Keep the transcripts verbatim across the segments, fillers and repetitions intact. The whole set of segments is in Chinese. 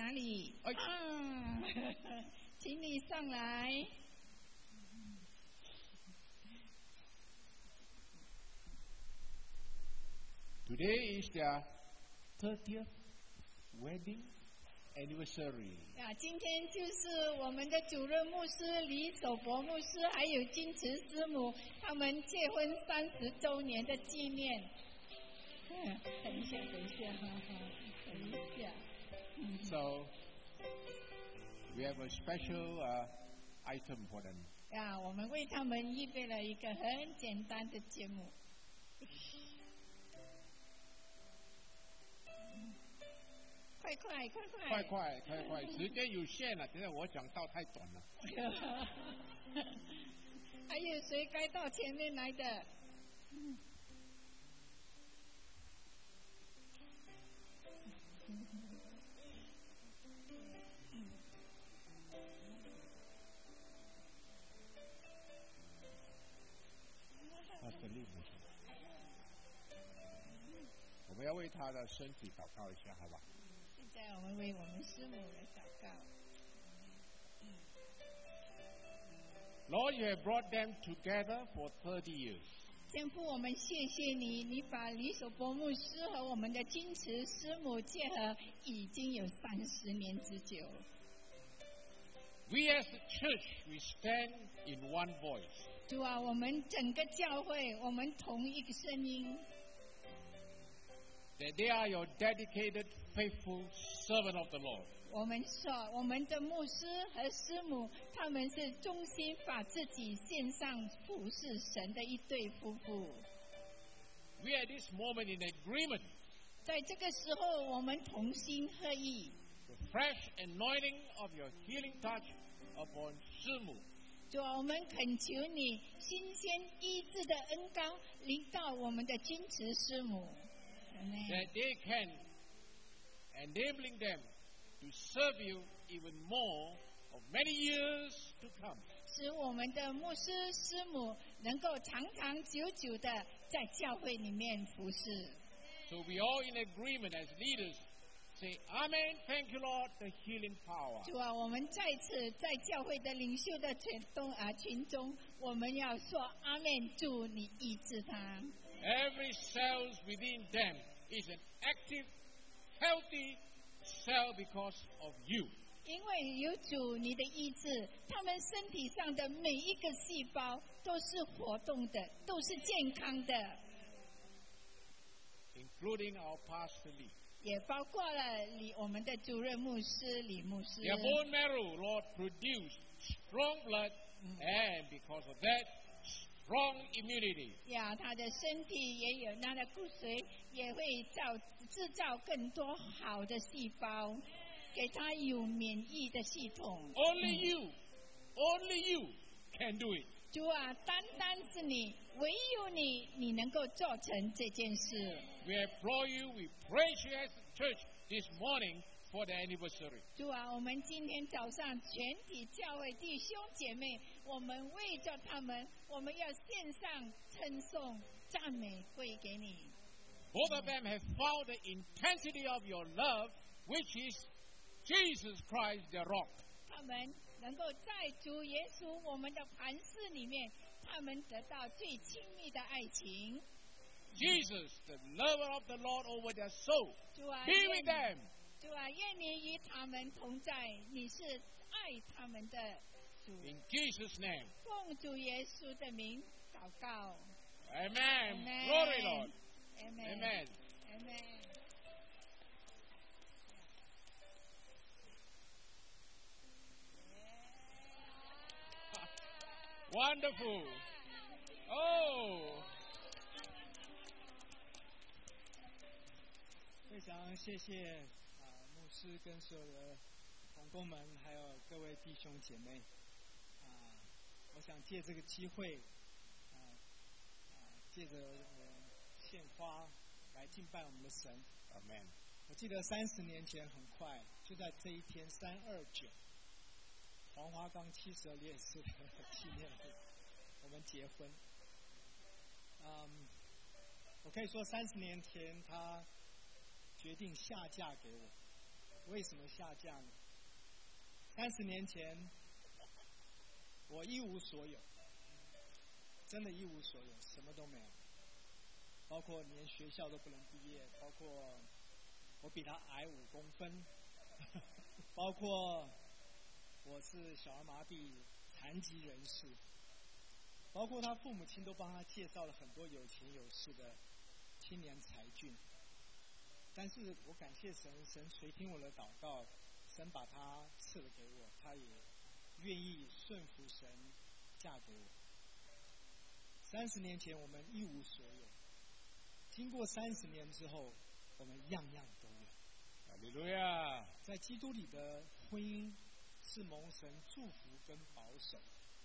哪里？哎、啊，请你上来。 Today is their thirtieth wedding anniversary. 啊，今天就是我们的主任牧师李守博牧师还有金池师母他们结婚三十周年的纪念。嗯，等一下，等一下，哈哈，等一下。嗯、 so we have a special uh, item for them. 啊，我们为他们预备了一个很简单的节目。快快快快！ 快快快快！时间有限了，现在我讲到太短了。 还有谁该到前面来的？嗯他是利牧师，我们要为他的身体祷告一下，好吧？ 现在我们为我们师母来祷告。 Lord, you have brought them together for thirty years. 天父，我们谢谢你，你把李守博牧师和我们的金池师母结合已经有三十年之久。 We as a church, we stand in one voice. 主啊，我们整个教会，我们同一个声音。 That they are your dedicated, faithful servant of the Lord. 我们说，我们的牧师和师母，他们是忠心把自己献上服侍神的一对夫妇。 We at this moment in agreement. 在这个时候，我们同心合意。 The fresh anointing of your healing touch upon 师母。 主啊，我们恳求你新鲜医治的恩膏临到我们的金池师母。 That they can enabling them to serve you even more of many years to come. 使我们的牧师师母能够长长久久的在教会里面服侍。 So we all in agreement as leaders say, Amen, thank you Lord, the healing power. 主啊，我们在此在教会的领袖的群中啊群中，我们要说阿门，主你医治他。 Every cells within them is an active, healthy cell because of you. 因为有主你的医治，他们身体上的每一个细胞都是活动的，都是健康的。 Including our pastor Lee. 也包括了李我们的主任牧师李牧师。 Their bone marrow, Lord, produced strong blood, and because of that, strong immunity. 呀，他的身体也有，他的骨髓也会造制造更多好的细胞，给他有免疫的系统。 Only you, only you can do it. 主啊，单单是你，唯有你，你能够做成这件事。 We applaud you, we praise you as a church this morning for the anniversary. 主啊，我们今天早上全体教会弟兄姐妹，我们为着他们，我们要献上称颂、赞美归给你。 Both of them have found the intensity of your love, which is Jesus Christ, the rock. 他们能够在主耶稣我们的磐石里面，他们得到最亲密的爱情。 Jesus, the lover of the Lord over their soul, 主啊， be with them. 主啊，愿你与他们同在，你是爱他们的主。 In Jesus' name. 奉主耶稣的名祷告。 Amen. Amen. Glory, Lord. Amen. Amen. Amen. Wonderful. Oh. 非常谢谢啊、呃、牧师跟所有的同工们，还有各位弟兄姐妹啊、呃，我想借这个机会啊啊、呃，借着呃献花来敬拜我们的神。 Amen. 我记得三十年前很快，就在这一天三二九，黄花岗七十二烈士的纪念日，我们结婚。嗯，我可以说三十年前他决定下嫁给我， 为什么下嫁呢？三十年前，我一无所有，真的一无所有，什么都没有，包括连学校都不能毕业，包括我比他矮五公分，包括我是小儿麻痹残疾人士，包括他父母亲都帮他介绍了很多有钱有势的青年才俊。但是我感谢神，神垂听我的祷告，神把他赐了给我，他也愿意顺服神，嫁给我。三十年前我们一无所有，经过三十年之后，我们样样都有。 哈利路亚！ 在基督里的婚姻是蒙神祝福跟保守，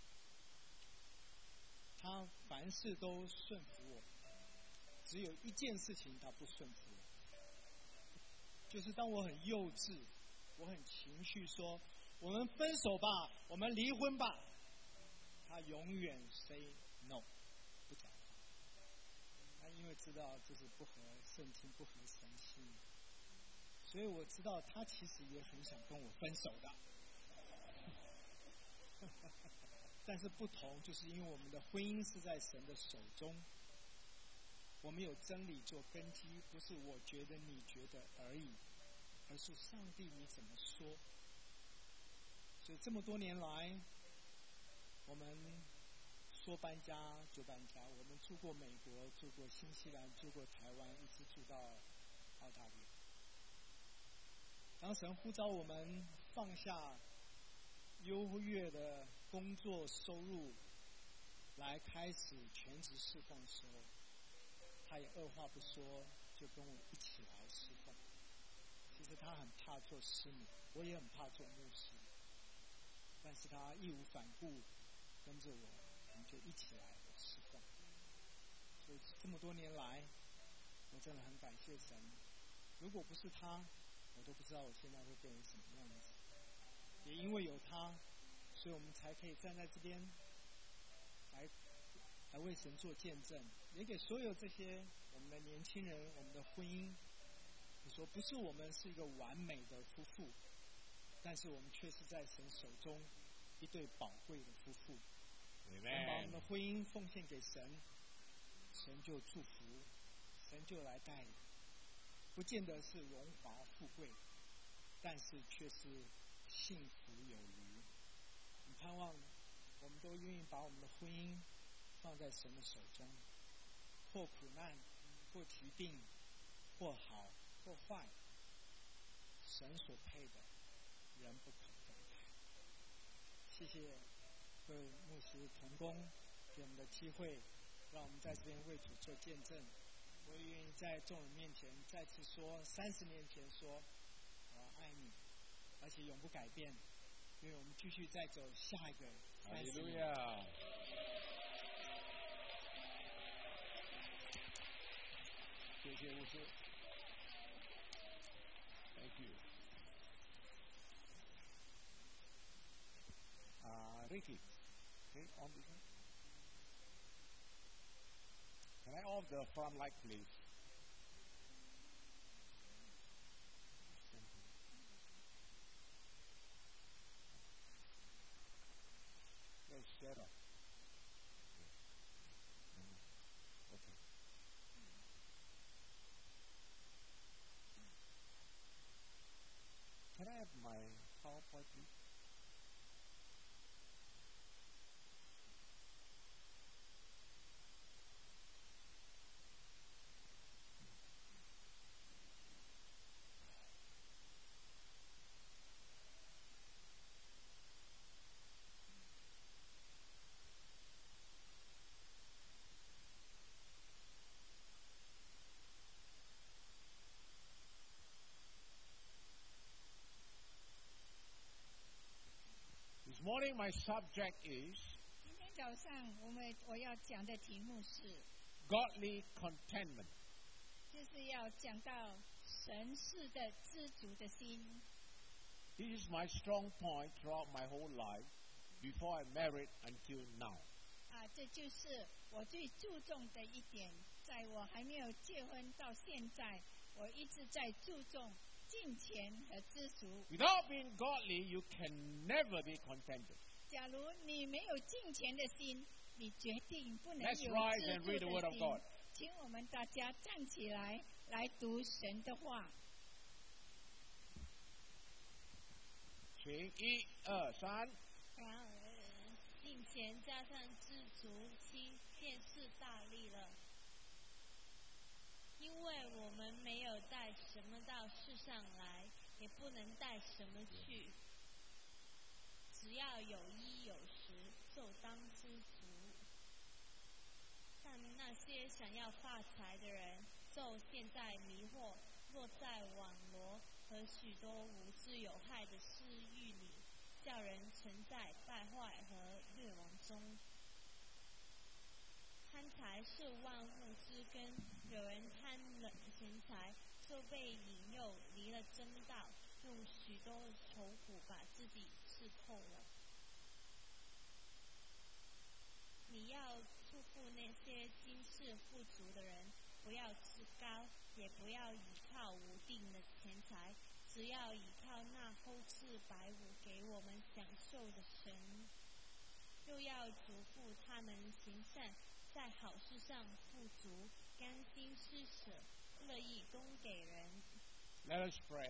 他凡事都顺服我，只有一件事情他不顺服我，就是当我很幼稚，我很情绪说我们分手吧，我们离婚吧，他永远 say no， 不讲话。他因为知道这是不合圣经不合神心，所以我知道他其实也很想跟我分手的。但是不同，就是因为我们的婚姻是在神的手中，我们有真理做根基，不是我觉得你觉得而已，而是上帝你怎么说。所以这么多年来，我们说搬家就搬家，我们住过美国，住过新西兰，住过台湾，一直住到澳大利亚。当神呼召我们放下优越的工作收入，来开始全职侍奉的时候，他也二话不说就跟我一起来侍奉。其实他很怕做师母，我也很怕做牧师，但是他义无反顾跟着我，我们就一起来侍奉。所以这么多年来，我真的很感谢神。如果不是他，我都不知道我现在会变成什么样子。也因为有他，所以我们才可以站在这边来来为神做见证，也给所有这些我们的年轻人，我们的婚姻。你说不是我们是一个完美的夫妇，但是我们却是在神手中一对宝贵的夫妇。我们把我们的婚姻奉献给神，神就祝福，神就来带领。不见得是荣华富贵，但是却是幸福有余。我盼望我们都愿意把我们的婚姻放在神的手中，或苦难，或疾病，或好或坏，神所配的，人不可分开。谢谢各位牧师同工给我们的机会，让我们在这边为主做见证。我也愿意在众人面前再次说，三十年前说我爱你，而且永不改变，因为我们继续再走下一个三十年。谢谢牧师。 Thank you. Uh, Ricky, okay, on this one. Can I off the front light, please? Yes, shut up. Okay. Can I have my PowerPoint, please? This morning, my subject is 今天早上我们我要讲的题目是 godly contentment. 就是要讲到神式的知足的心。 This is my strong point throughout my whole life, before I married until now. 啊，这就是我最注重的一点，在我还没有结婚到现在，我一直在注重金钱和知足。 Without being godly, you can never be contented. 假如你没有金钱的心，你决定不能 Let's 有 rise 知 and 足 read the word 的 of 心 God.。 请我们大家站起来，来读神的话。 请一二三。 然而，金钱加上知足心，便是大利了。因为我们没有带什么到世上来，也不能带什么去。只要有衣有食，就当知足。但那些想要发财的人，就陷在迷惑、落在网罗和许多无知有害的私欲里，叫人沉在败坏和灭亡中。贪财是万物之根，有人贪了钱财，就被引诱离了真道，用许多愁苦把自己刺透了。你要祝福那些今世富足的人，不要自高，也不要倚靠无定的钱财，只要倚靠那厚赐百物给我们享受的神。又要嘱咐他们行善，在好事上富足，甘心施舍，乐意供给人。 Let us pray.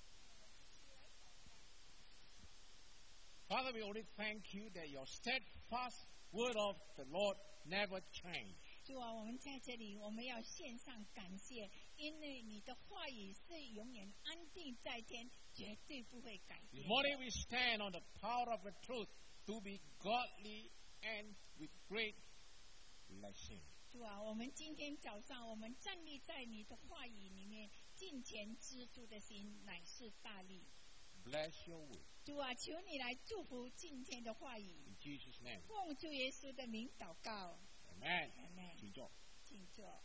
Father, we only thank you that your steadfast word of the Lord never changed. 主啊，我们在这里，我们要献上感谢，因为你的话语是永远安定在天，绝对不会改 This 变。 morning we stand on the power of the truth to be godly and with great blessing. 主啊，我们今天早上，我们站立在你的话语里面，敬虔知足的心乃是大利。 Bless your word. 主啊，求你来祝福今天的话语， In Jesus' name. 奉主耶稣的名祷告， Amen. Amen. 请坐。 请坐。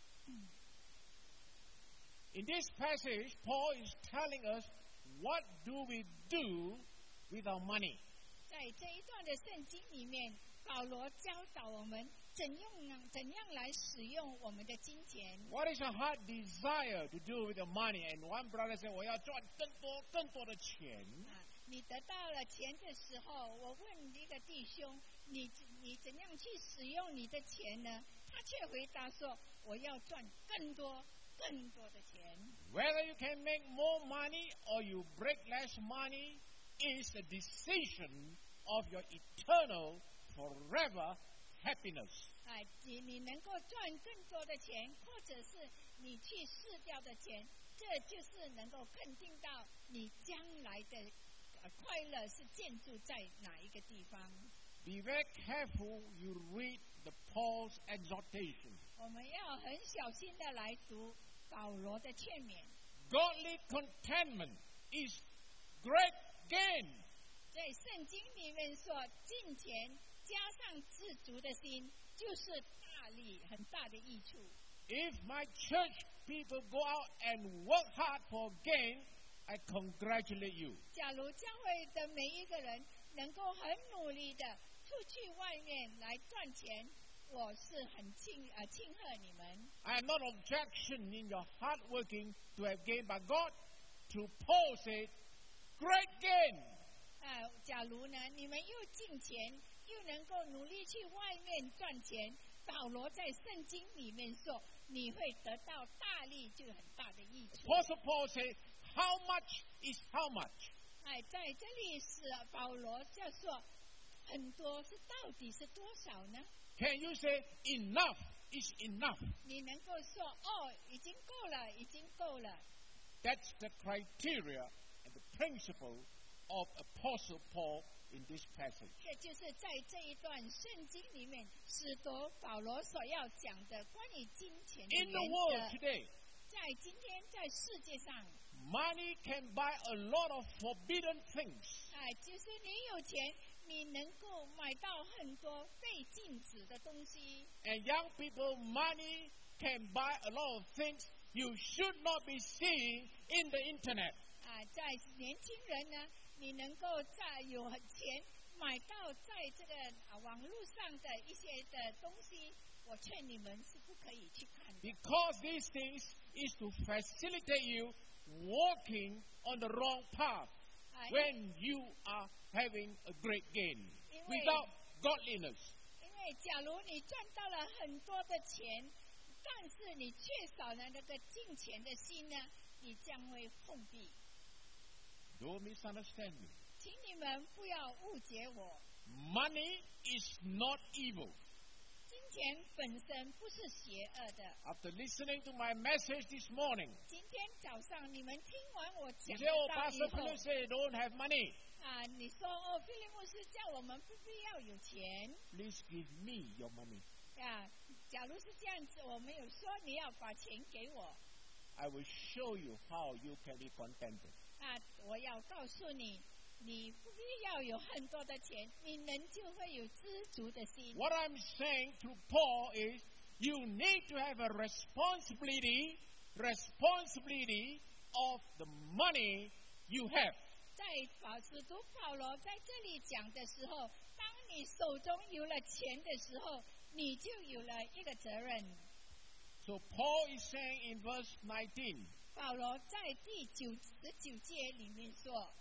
In this passage, Paul is telling us what do we do with our money. 在这一段的圣经里面，保罗教导我们怎样怎样来使用我们的金钱。 What is your heart desire to do with your money? And one brother said, 我要赚更多更多的钱。 啊，你得到了钱的时候，我问一个弟兄，你你怎样去使用你的钱呢？他却回答说，我要赚更多更多的钱。 Whether you can make more money or you break less money is the decision of your eternal, forever happiness. 啊，你你能够赚更多的钱，或者是你去试掉的钱，这就是能够肯定到你将来的呃快乐是建筑在哪一个地方。 Be very careful you read the Paul's exhortation. 我们要很小心的来读保罗的劝勉。 Godly contentment is great gain. 在圣经里面说，金钱加上知足的心，就是大利很大的益处。 If my church people go out and work hard for gain, I congratulate you. 假如教会的每一个人能够很努力的出去外面来赚钱，我是很庆呃庆贺你们。 I am not objection in your hard working to have gain, but God, through Paul said, great gain. 呃，假如呢，你们又进钱，又能够努力去外面赚钱，保罗在圣经里面说，你会得到大利，就很大的益处。 Apostle Paul said, how much is how much? 哎，在这里是保罗就说，很多是到底是多少呢？ Can you say enough is enough? 你能够说哦，已经够了，已经够了。 That's the criteria and the principle of Apostle Paul in this passage. 这就是在这一段圣经里面，使徒保罗所要讲的关于金钱的 In the 原 world 则。 today, 在今天，在世界上， money can buy a lot of forbidden things. 哎，就是你有钱，你能够买到很多被禁止的东西。 And young people, money can buy a lot of things you should not be seeing in the internet. 啊，在年轻人呢，你能够在有钱买到在这个啊网络上的一些的东西，我劝你们是不可以去看的。 Because these things is to facilitate you walking on the wrong path 啊， when you are having a great gain 因为 without godliness. 因为假如你赚到了很多的钱，但是你缺少了那个金钱的心呢，你将会封闭。 Don't misunderstand me. 请你们不要误解我， Money is not evil. 金钱本身不是邪恶的。 After listening to my message this morning, 今天早上你们听完我 you 讲 say, 的 oh, 道以 Pastor 后 Philip said don't have money. 啊，你说哦，菲利牧师叫我们不必要有钱 Please give me your money. 啊。假如是这样子，我没有说你要把钱给我 I will show you how you can be contented. 啊，我要告诉你，你不必要有很多的钱，你人就会有知足的心。 What I'm saying through Paul is you need to have a responsibility, responsibility of the money you have. 在法使徒保罗在这里讲的时候，当你手中有了钱的时候，你就有了一个责任。 So Paul is saying in verse nineteen, 保罗在第九十九节里面说，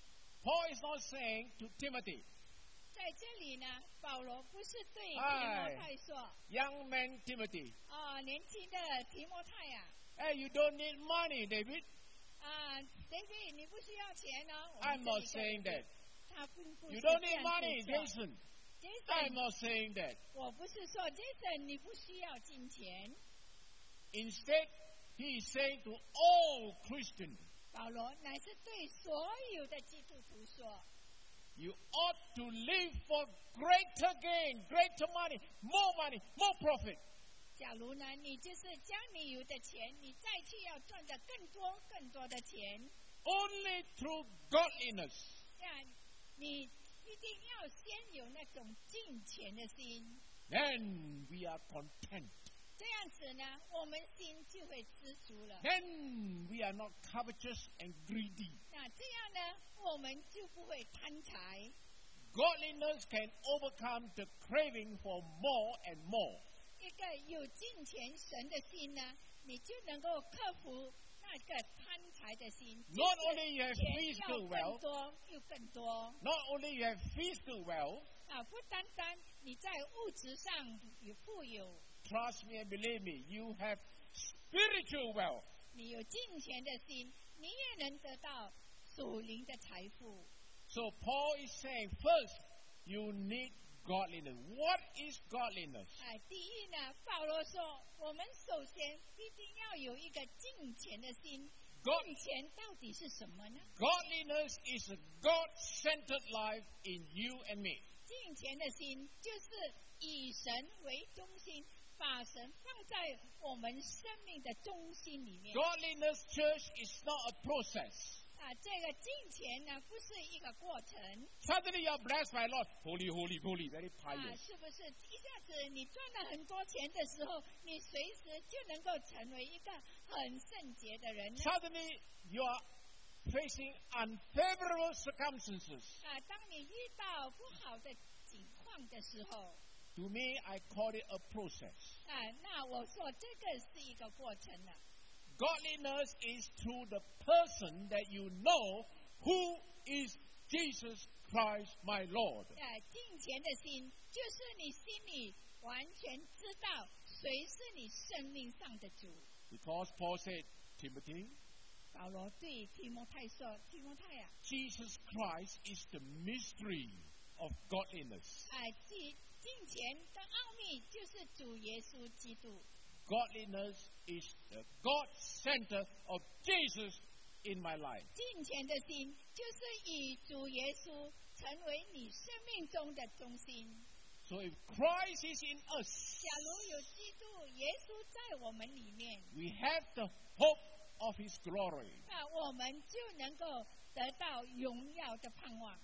Paul is not saying to Timothy, 在这里呢，保罗不是对提哎摩太说， young man Timothy, 啊、年轻的提摩太呀、 hey, you don't need money, David. 啊 ，David， 你不需要钱哦。我 I'm 们这 not 里 saying 跟 that. 他并不是 You 这 don't need 样 money, 子说 Jason. Jason， I'm not saying that. 我不是说 Jason 你不需要金钱。 Instead, he is saying to all Christians, 保罗乃是对所有的基督徒说， you ought to live for greater gain, greater money, more money, more profit. 假如呢，你就是将你有的钱，你再去要赚的更多更多的钱， Only through godliness 这样你一定要先有那种敬钱的心， then we are content. 这样子呢，我们心就会知足了。 Then we are not covetous and greedy. 那这样呢，我们就不会贪财。 Godliness can overcome the craving for more and more. 一个有敬虔神的心呢，你就能够克服那个贪财的心。 Not only you have 钱要 physical 更 wealth, 多又更多 not only you have physical wealth, 啊！不单单你在物质上有富有， trust me and believe me, you have spiritual wealth. 你有敬虔的心，你也能得到属灵的财富。 So Paul is saying, first, you need godliness. What is godliness? 哎，第一呢，保罗说，我们首先一定要有一个敬虔的心。 God- 敬虔到底是什么呢？ Godliness is a God-centered life in you and me. 敬虔的心就是以神为中心，把神放在我们生命的中心里面。 Godliness, church, is not a process. 啊，这个敬虔呢，不是一个过程 Suddenly you are blessed by Lord. Holy, holy, holy, very 啊， pious. 是不是？一下子你赚了很多钱的时候，你随时就能够成为一个很圣洁的人呢？ Suddenly you are facing unfavorable circumstances. 啊，当你遇到不好的情况的时候， To me, I call it a process. 啊，那我说这个是一个过程了。 Godliness is through the person that you know who is Jesus Christ, my Lord. 啊，敬虔的心就是你心里完全知道谁是你生命上的主。 Because Paul said, Timothy, 保罗对提摩太说：“提摩太啊， Jesus Christ is the mystery of godliness. 啊，敬敬虔的奥秘就是主耶稣基督。 Godliness is the God center of Jesus in my life. 敬虔的心就是以主耶稣成为你生命中的中心。 So if Christ is in us, 假如有基督耶稣在我们里面， we have the hope of His glory. 那我们就能够得到荣耀的盼望。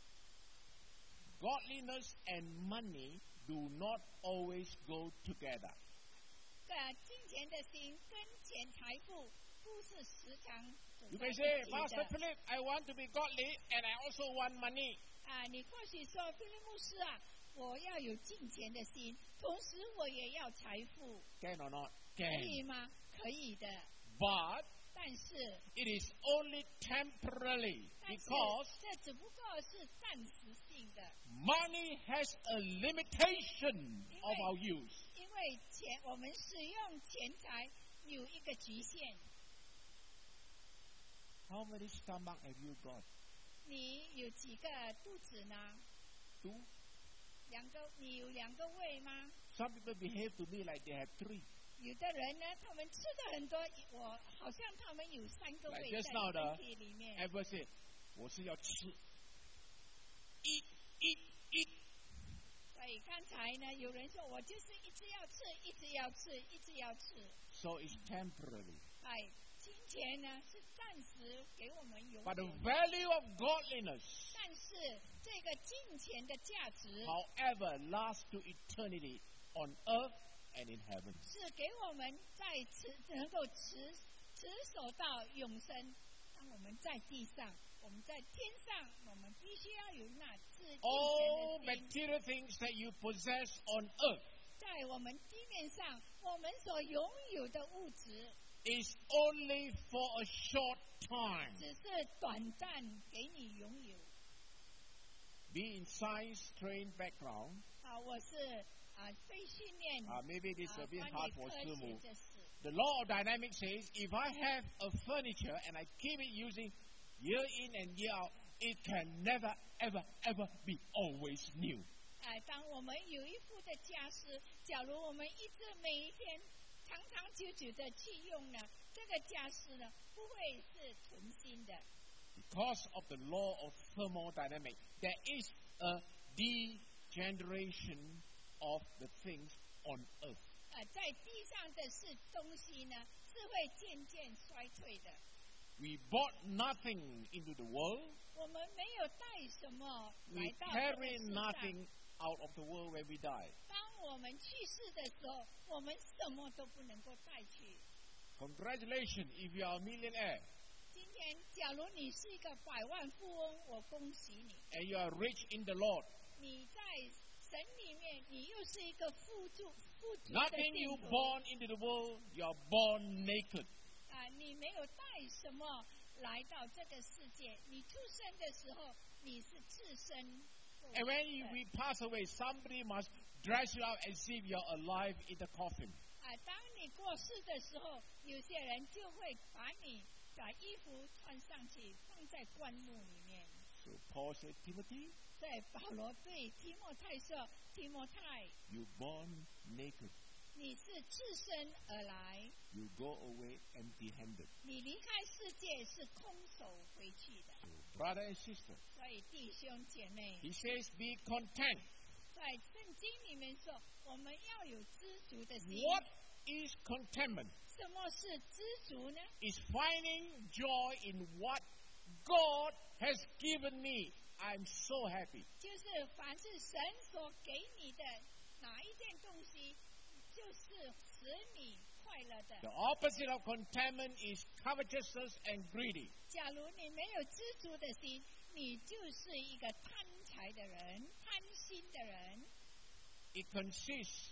Godliness and money do not always go together. 呃，敬虔的心跟钱财富不是时常走 You 在 may 一 say, 起 Pastor 的。 Philip, I want to be godly and I also want money. 啊，你或许说，菲利牧师啊，我要有敬虔的心，同时我也要财富， Can or not? 可以 Can. 吗？可以的。 But 但是 it is only temporarily 但是 because 这只不过是暂时性的， money has a limitation of our use. 因为钱我们使用钱财有一个局限。 How many stomach have you got? 你有几个肚子呢？ Two? 两个，你有两个胃吗？ Some people behave to me like they have three. 有的人呢，他们吃的很多，我好像他们有三个 Like 胃 just now 在 the 身体里面。 ever say, 我是要吃 eat, eat, eat. 所以刚才呢，有人说我就是一直要吃，一直要吃，一直要吃。 So it's temporary. 哎，金钱呢是暂时给我们永 But the 远， value of godliness, 但是这个金钱的价值 however, lasts to eternity on earth and in heaven. 是给我们在持能够持持守到永生。当我们在地上，我们在天上，我们必须要有那自金 All 钱的心。 material things that you possess on earth 在我们地面上，我们所拥有的物质， is only for a short time. 只是短暂给你拥有。 Be in science-trained background. 啊，我是啊非训练 Uh, maybe this is 啊 a bit 关 hard 于 for 科 Simu. 学这事。 The law of dynamics says if I have a furniture and I keep it using year in and year out, it can never, ever, ever be always new. 哎，当我们有一副的家私，假如我们一直每一天长长久久的去用呢，这个家私呢不会是存新的。 Because of the law of thermodynamics, there is a degeneration of the things on earth. 啊，在地上的是东西呢，是会渐渐衰退的。 We bought nothing into the world. 我们没有带什么 We 来到这个 carry 世上。 nothing out of the world when we die. 当我们去世的时候，我们什么都不能够带去。 Congratulations if you are a millionaire 今天，假如你是一个百万富翁，我恭喜你， and you are rich in the Lord. 你在神里面，你又是一个富足富足的 Nothing 信 you 徒。 born into the world, you are born naked. 啊，你没有带什么来到这个世界，你出生的时候，你是自身。 And when you, we pass away, somebody must dress you up as if you're alive in the coffin. 啊，当你过世的时候，有些人就会把你把衣服穿上去，放在棺木里面。 So Paul said, Timothy, 所以保罗对提莫太说：“提莫太， you born naked. 你是自身而来， You go away empty-handed. 你离开世界是空手回去的。 So brother and sister, 所以弟兄姐妹， he says, be content. 在圣经里面说，我们要有知足的心。 What is contentment? 什么是知足呢？ Is finding joy in what God has given me. I'm so happy. 就是凡是神所给你的哪一件东西，就是使你快乐的。 The opposite of contentment is covetousness and greedy. 假如你没有知足的心，你就是一个贪财的人、贪心的人。 It consists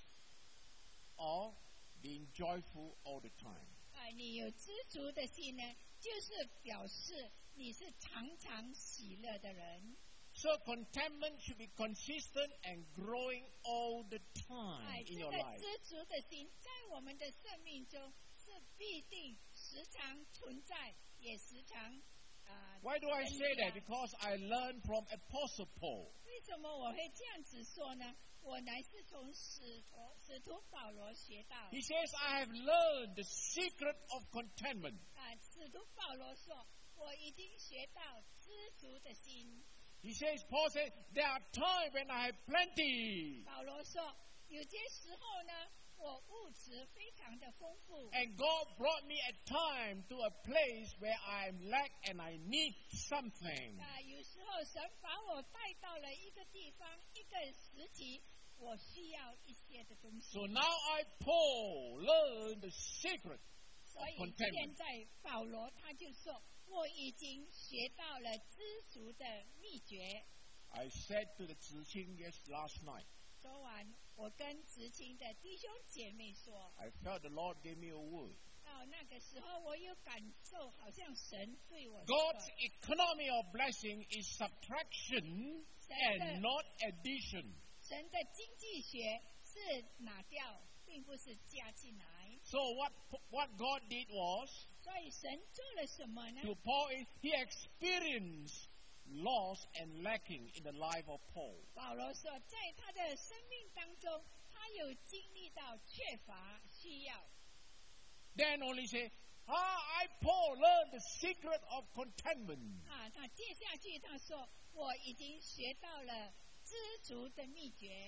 of being joyful all the time. 啊，你有知足的心呢，就是表示你是常常喜乐的人。 So contentment should be consistent and growing all the 哎， time 这 in 个 your life. 知足的心，在我们的生命中是必定时常存在，也时常啊。 Why do I 增 say 加 that? Because I learned from Apostle Paul. 为什么我会这样子说呢？我乃是从使徒使徒保罗学到。 He says, I have learned the secret of contentment. 啊，使徒保罗说，我已经学到知足的心。 He says, Paul said, there are times when I have plenty. 保罗说，有些时候呢，我物质非常的丰富。 And God brought me at time to a place where I am lack and I need something. 啊，有时候神把我带到了一个地方，一个时期，我需要一些的东西。 So now I, Paul, learn the secret 所 of 以 contentment. 现在保罗他就说，我已经学到了知足的秘诀。 I said to the Ziqing yes last night, 昨晚我跟执勤的弟兄姐妹说， I felt the Lord gave me a word. 啊， 到那个时候，我有感受，好像神对我说 God's economy of blessing is subtraction and not addition. 神的经济学是拿掉，并不是加进来。 So what what God did was 所以神做了什么呢？ to Paul, he experienced loss and lacking in the life of Paul. 保罗说，在他的生命当中，他有经历到缺乏、需要。 Then only say, ah, I Paul learned the secret of contentment. 啊，他接下去他说，我已经学到了知足的秘诀。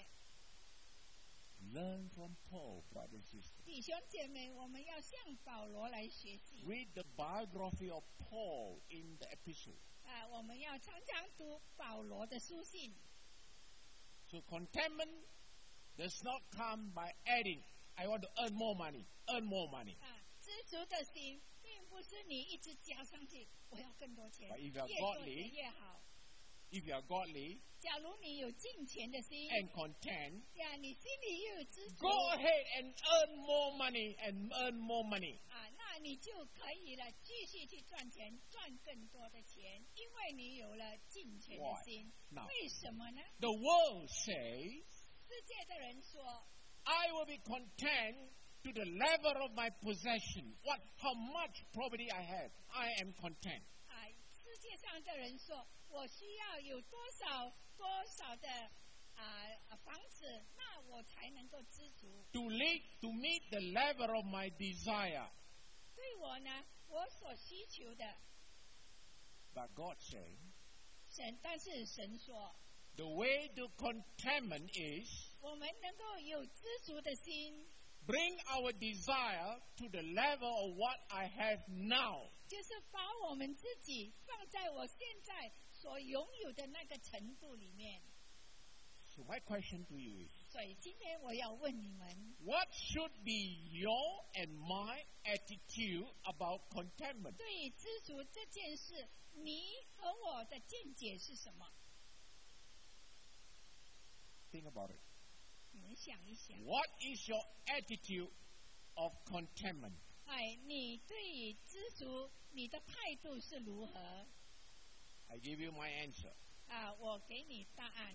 Learn from Paul, brothers and sisters. 弟兄姐妹，我们要向保罗来学习。 Read the biography of Paul in the epistle. 啊，我们要常常读保罗的书信。 So contentment does not come by adding, I want to earn more money, earn more money. 啊，知足的心，并不是你一直加上去，我要更多钱， But 越 if you are 多 godly 钱越好。 If you are godly 假如你有金钱的心， and content, 呀，你心里又有知足， go ahead and earn more money and earn more money. 啊，那你就可以了，继续去赚钱，赚更多的钱，因为你有了金钱的心。 Now, 为什么呢？ the world says, 世界的人说， I will be content to the level of my possession. What, how much property I have, I am content. 啊，世界上的人说，我需要有多少多少的啊房子，那我才能够知足。 To lead, to meet the level of my desire. 对我呢，我所需求的， But God said, 神，但是神说， the way to contentment is 我们能够有知足的心， bring our desire to the level of what I have now. 就是把我们自己放在我现在所拥有的那个程度里面。 So my question to you is, 所以今天我要问你们， what should be your and my attitude about contentment? 对于知足这件事，你和我的见解是什么？ Think about it. 你们想一想。 What is your attitude of contentment? 哎，你对于知足，你的态度是如何？ I give you my answer. 啊，我给你答案。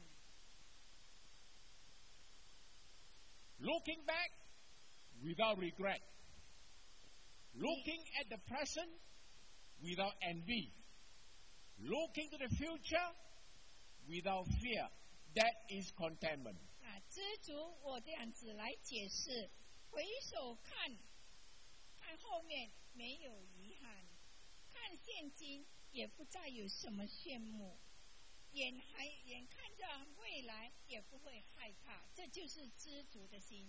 Looking back without regret. Looking at the present without envy. Looking to the future without fear. That is contentment. 啊，知足，我这样子来解释：回首看，看后面没有遗憾，看现今也不再有什么羡慕，眼还眼看着未来也不会害怕，这就是知足的心。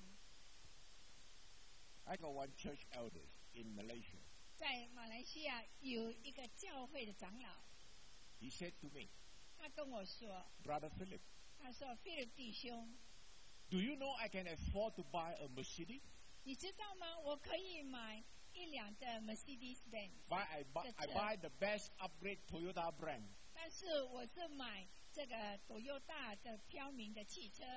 I got one church elder in Malaysia. 在马来西亚有一个教会的长老， He said to me, 他跟我说， Brother Philip, 他说：“菲利弟兄， do you know I can afford to buy a Mercedes? 你知道吗？我可以买一辆的 Mercedes Benz， Buy, I, buy, I buy the best upgrade Toyota brand. 但是我是买这个 Toyota 的飘名的汽车。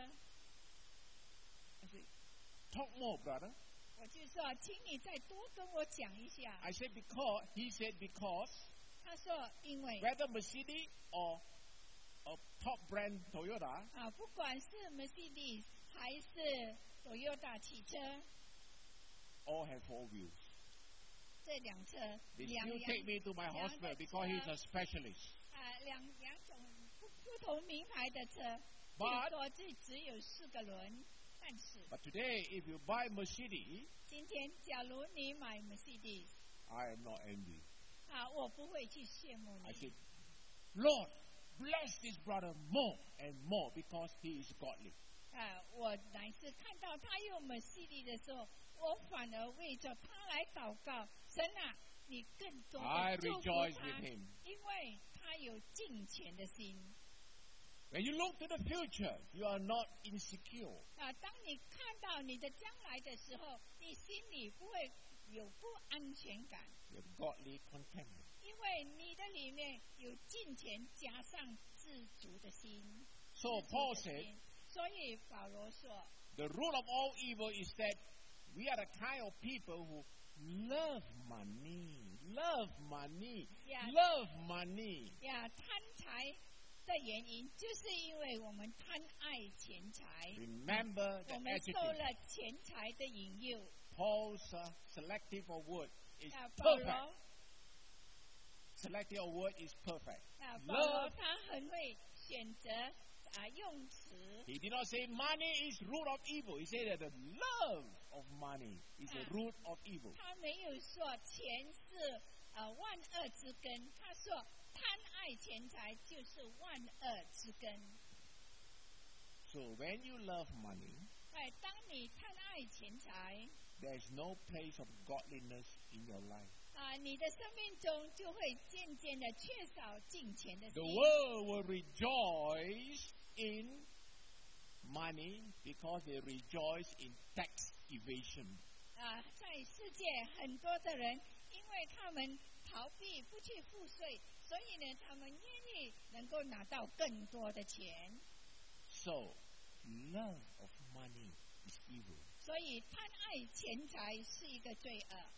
I said, talk more, brother. 我就说，请你再多跟我讲一下。 I said, because, he said, because 他说，因为 whether Mercedes or a top brand Toyota, 啊，不管是 Mercedes 还是 Toyota 汽车， all have four wheels. 这辆车 They 两 still 辆 take me to my 两 hospital 个 because he's 车 a specialist. 啊，两两种不不同名牌的车， But- 最多就只有四个轮。但是 But today, if you buy Mercedes, 今天，假如你买 Mercedes， I am not envy. 啊，我不会去羡慕 I 你 said, Lord, bless this brother more and more because he is godly. 啊，我乃是看到他用 Mercedes 的时候，我反而为着他来祷告，神啊，你更多 I 的祝福 rejoice 他 with，him. 因为他有敬虔的心。 When you look to the future, you are not insecure. 啊，当你看到你的将来的时候，你心里不会有不安全感， You have godly contentment. 因为你的里面有敬虔加上知足的心。 So 知足 Paul 的 said, 心所以保罗说， the root of all evil is that we are the kind of people who love money, love money, Yeah. love money. 呀，贪财的原因，就是因为我们贪爱钱财， Remember 我 the 们受 adjective. 了钱财的引诱。 Paul's uh, selective of word is 那保 perfect. 罗， Selective of word is perfect. 那保罗 Love. 他很会选择啊用词。 He did not say money is root of evil. He said that the love of money is the Ah. root of evil. 他没有说钱是呃万恶之根，他说贪爱钱财就是万恶之根。 So when you love money, 哎，当你贪爱钱财 there is no place of godliness in your life. 啊、你的生命中就会渐渐的缺少金钱的心 The。world will rejoice in money because they rejoice in tax evasion. 啊，在世界很多的人，因为他们逃避不去付税，所以呢，他们愿意能够拿到更多的钱。 So, love of money is evil. 所以贪爱钱财是一个罪恶。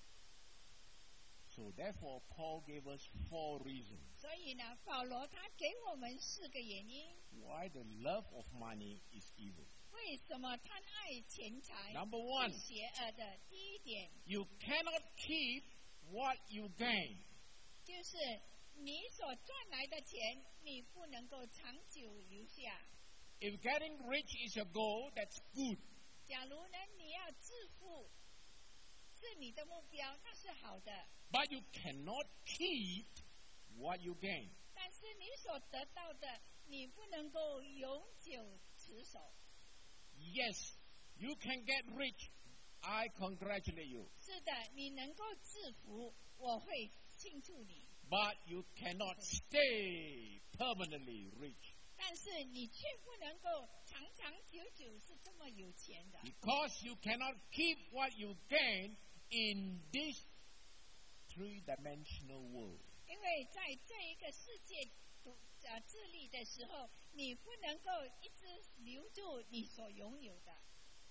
So therefore, Paul gave us four reasons 所以呢，保罗他给我们四个原因， why the love of money is evil. 为什么贪爱钱财 Number one, 是邪恶的？第一点 you cannot keep what you gain. 就是你所赚来的钱，你不能够长久留下。 If getting rich is your goal, that's good. 假如呢，你要致富是你的目标，那是好的。 But you cannot keep what you gain. 但是你所得到的，你不能够永久持守。 Yes, you can get rich. I congratulate you. 是的，你能够致富，我会庆祝你。 But you cannot stay permanently rich. 但是你却不能够长长久久是这么有钱的， Because you cannot keep what you gain in this three-dimensional world. 因为在这一个世界独呃治理的时候，你不能够一直留住你所拥有的。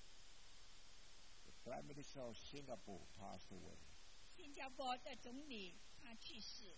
The Prime Minister of Singapore passed away. 新加坡的总理他去世，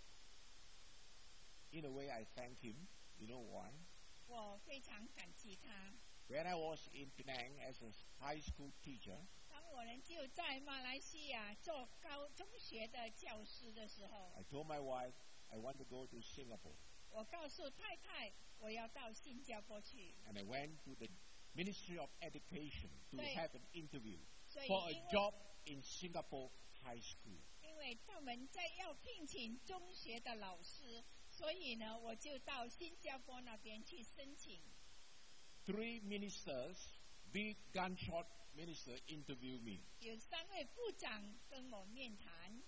In a way, I thank him. You know why? 我非常感激他。 When I was in Penang as a high school teacher, 当我呢就在马来西亚做高中学的教师的时候， I told my wife I want to go to Singapore. 我告诉太太我要到新加坡去， And I went to the Ministry of Education to Right. have an interview 所以 for 因 a 为 job in Singapore High School. 因为他们在要聘请中学的老师，所以呢，我就到新加坡那边去申请。 Three ministers, big gunshot minister, interviewed me. 有三位部长跟我面谈，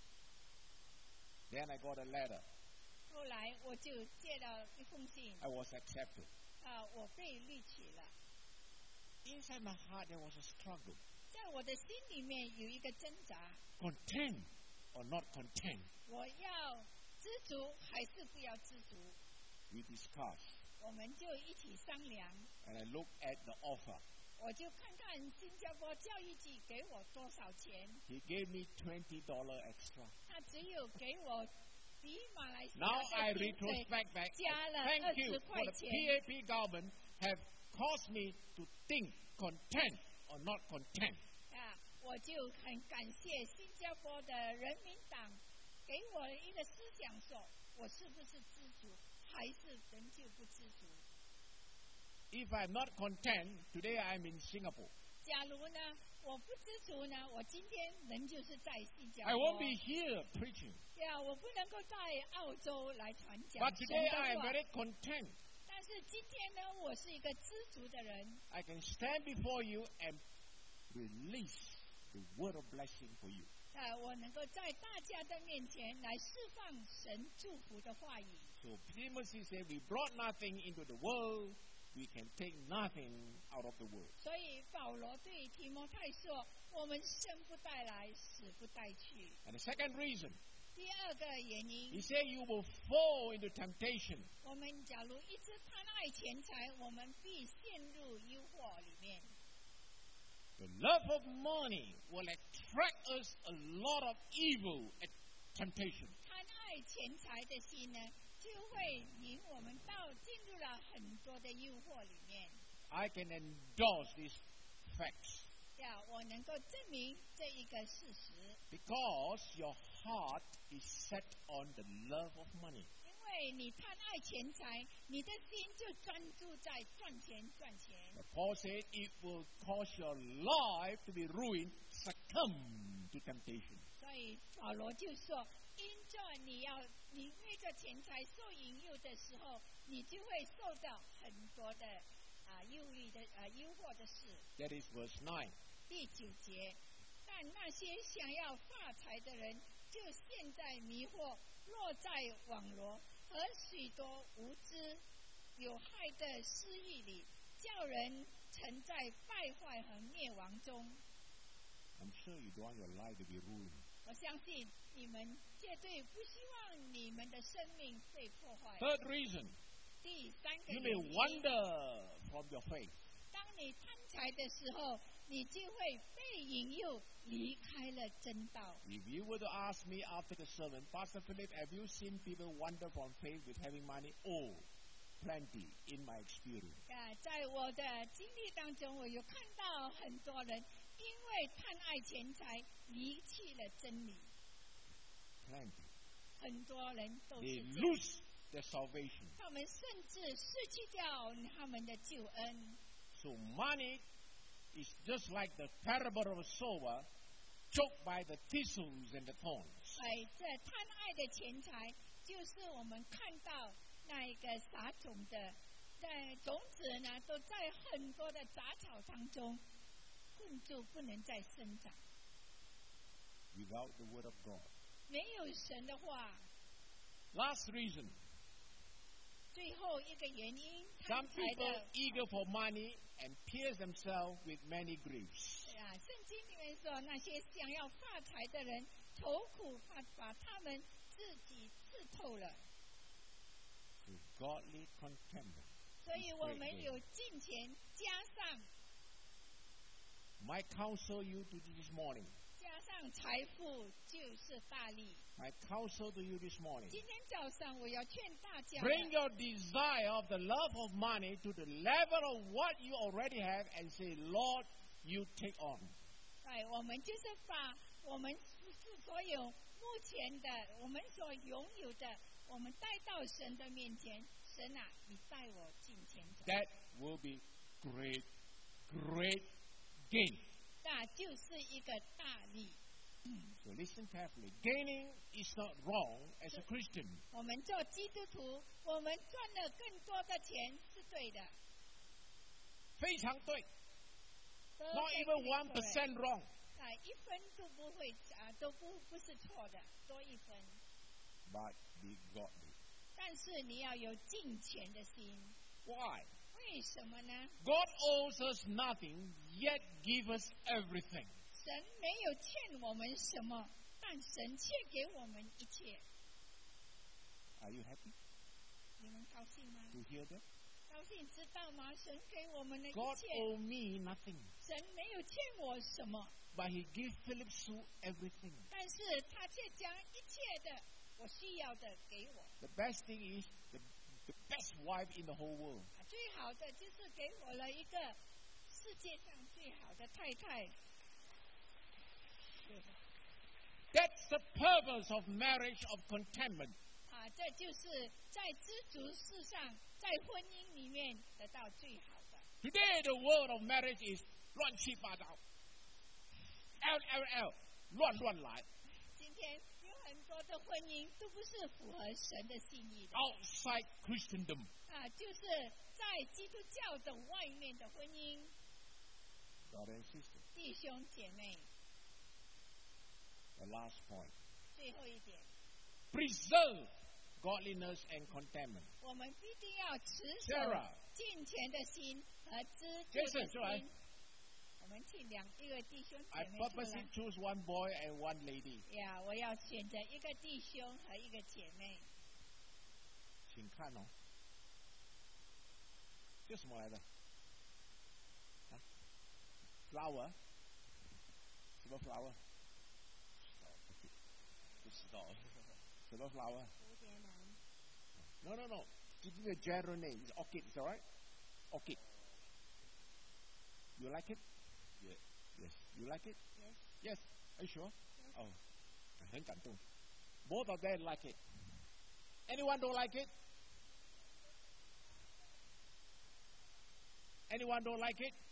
Then I got a letter. 后来我就接到一封信， I was accepted. 啊、我被录取了。 Inside my heart, there was a struggle. 在我的心里面有一个挣扎， Content or not content? 我要知足还是不要知足？ We discussed. 我们就一起商量。 And I looked at the offer. 我就看看新加坡教育局给我多少钱， He gave me twenty dollars extra. 他只有给我比马来西 Now 亚 I 的薪水 retrospect back. 加了 Thank you 20 for 块 the 钱。 P A P government have caused me to think content or not content. 啊，我就很感谢新加坡的人民党给我一个思想说，我是不是知足，还是仍旧不知足？ If I'm not content, today I'm in Singapore. 假如呢，我不知足呢，我今天仍旧是在新加 I 坡。 won't be here preaching. 对啊，我不能够在澳洲来传讲 But 神 today 的 I am 话。 very content. 但是今天呢，我是一个知足的人， I can stand before you and release the word of blessing for you. 啊，我能够在大家的面前来释放神祝福的话语。 So Timothy said, we brought nothing into the world, we can take nothing out of the world. 所以保罗对提摩太说：“我们生不带来，死不带去。 And the second reason, ” 第二个原 he 因， said you will fall into temptation. 我们假如一直贪爱钱财，我们必陷入诱惑里面。 The love of money will attract us a lot of evil and temptation. 贪爱钱财的心呢，就会引我们到进入了很多的诱惑里面。 I can endorse these facts 呀，我能够证明这一个事实， because your heart is set on the love of money. 因为你贪爱钱财，你的心就专注在赚钱赚钱。 But Paul said it will cause your life to be ruined, succumb to temptation. 所以保罗就说，因着你要你为着钱财受引诱的时候，你就会受到很多的啊诱虑的啊诱惑的事。 That is verse nine. 第九节，但那些想要发财的人，就陷在迷惑、落在网罗和许多无知、有害的私欲里，叫人沉在败坏和灭亡中。 I'm sure you don't want your life to be ruined. 我相信你们绝对不希望你们的生命被破坏。 Third reason, 第三个 you 原 may 因， wander from your faith. 当你贪财的时候，你就会被引诱离开了真道。 If you were to ask me after the sermon, Pastor Philip, have you seen people wander from faith with having money? Oh, plenty in my experience. 啊，在我的经历当中，我有看到很多人因为贪爱钱财，离弃了真理。 Plenty. 很多人都 They 是这样， lose their salvation. 他们甚至失去掉他们的救恩。 So money is just like the parable of a sower, choked by the thistles and the thorns. 哎，这贪爱的钱财，就是我们看到那一个撒种的，在种子呢，都在很多的杂草当中困住，不能再生长。 Without the word of God. 没有神的话， Last reason. 最后一个原因， Some 贪财 people 的 eager for money and pierce themselves with many griefs. 啊，圣经里面说，那些想要发财的人，愁苦把把他们自己刺透了。 So godly contentment. 所以我们有金钱加上 My counsel you to this morning. 加上财富，就是大利。 My counsel to you this morning. 今天早上我要劝大家， Bring your desire of the love of money to the level of what you already have and say, Lord, you take on. 哎，我们就是把我们所有目前的、我们所拥有的，我们带到神的面前。神啊，你带我进前走， That will be great, great gain. 那就是一个大利。 So listen carefully. Gaining is not wrong as a Christian. 我们做基督徒，我们赚了更多的钱是对的。 非常对. Not even one percent wrong. 啊，一分都不会啊，都不不是错的，多一分。 But be godly. 但是你要有敬虔的心， Why? 为什么呢？ God owes us nothing, yet give us everything. 神没有欠我们什么，但神却给我们一切。 Are you happy 你们高兴吗？ to hear that? 高兴知道吗？神给我们的一 God 切， owed me nothing, 神没有欠我什么， but He gave Philip Sue everything. 但是他却将一切的我需要的给我。 The best thing is the, the best wife in the whole world. 啊最好的就是给我了一个世界上最好的太太。 That's the purpose of marriage of contentment. 啊，这就是在知足事上，在婚姻里面得到最好的。 Today the word of marriage is 乱七八糟 L L L 乱乱来今天有很多的婚姻都不是符合神的心意的。 outside Christendom. 啊，就是在基督教的外面的婚姻， Brother and sister. 弟兄姐妹。 The last point. 最后一点， Preserve godliness and contentment. 我们必定要持守 Sarah. 敬虔的心和知足 Jason, 的出来心。我们请两一位弟兄姐 I 妹出 purposely 来。 choose one boy and one lady. 呀，我要选择一个弟兄和一个姐妹。 请看哦。这什么来的？啊 ？Flower 么 flower？ 不知道。什么 flower？ 蝴蝶兰。 No, no, no. Give me a general name. It's orchid. Is that right? Orchid. You like it? Yeah. Yes. You like it? Yes. Yes. Are you sure? Yes. Oh, 很感动。Both of them like it. Anyone don't like it? Anyone don't like it?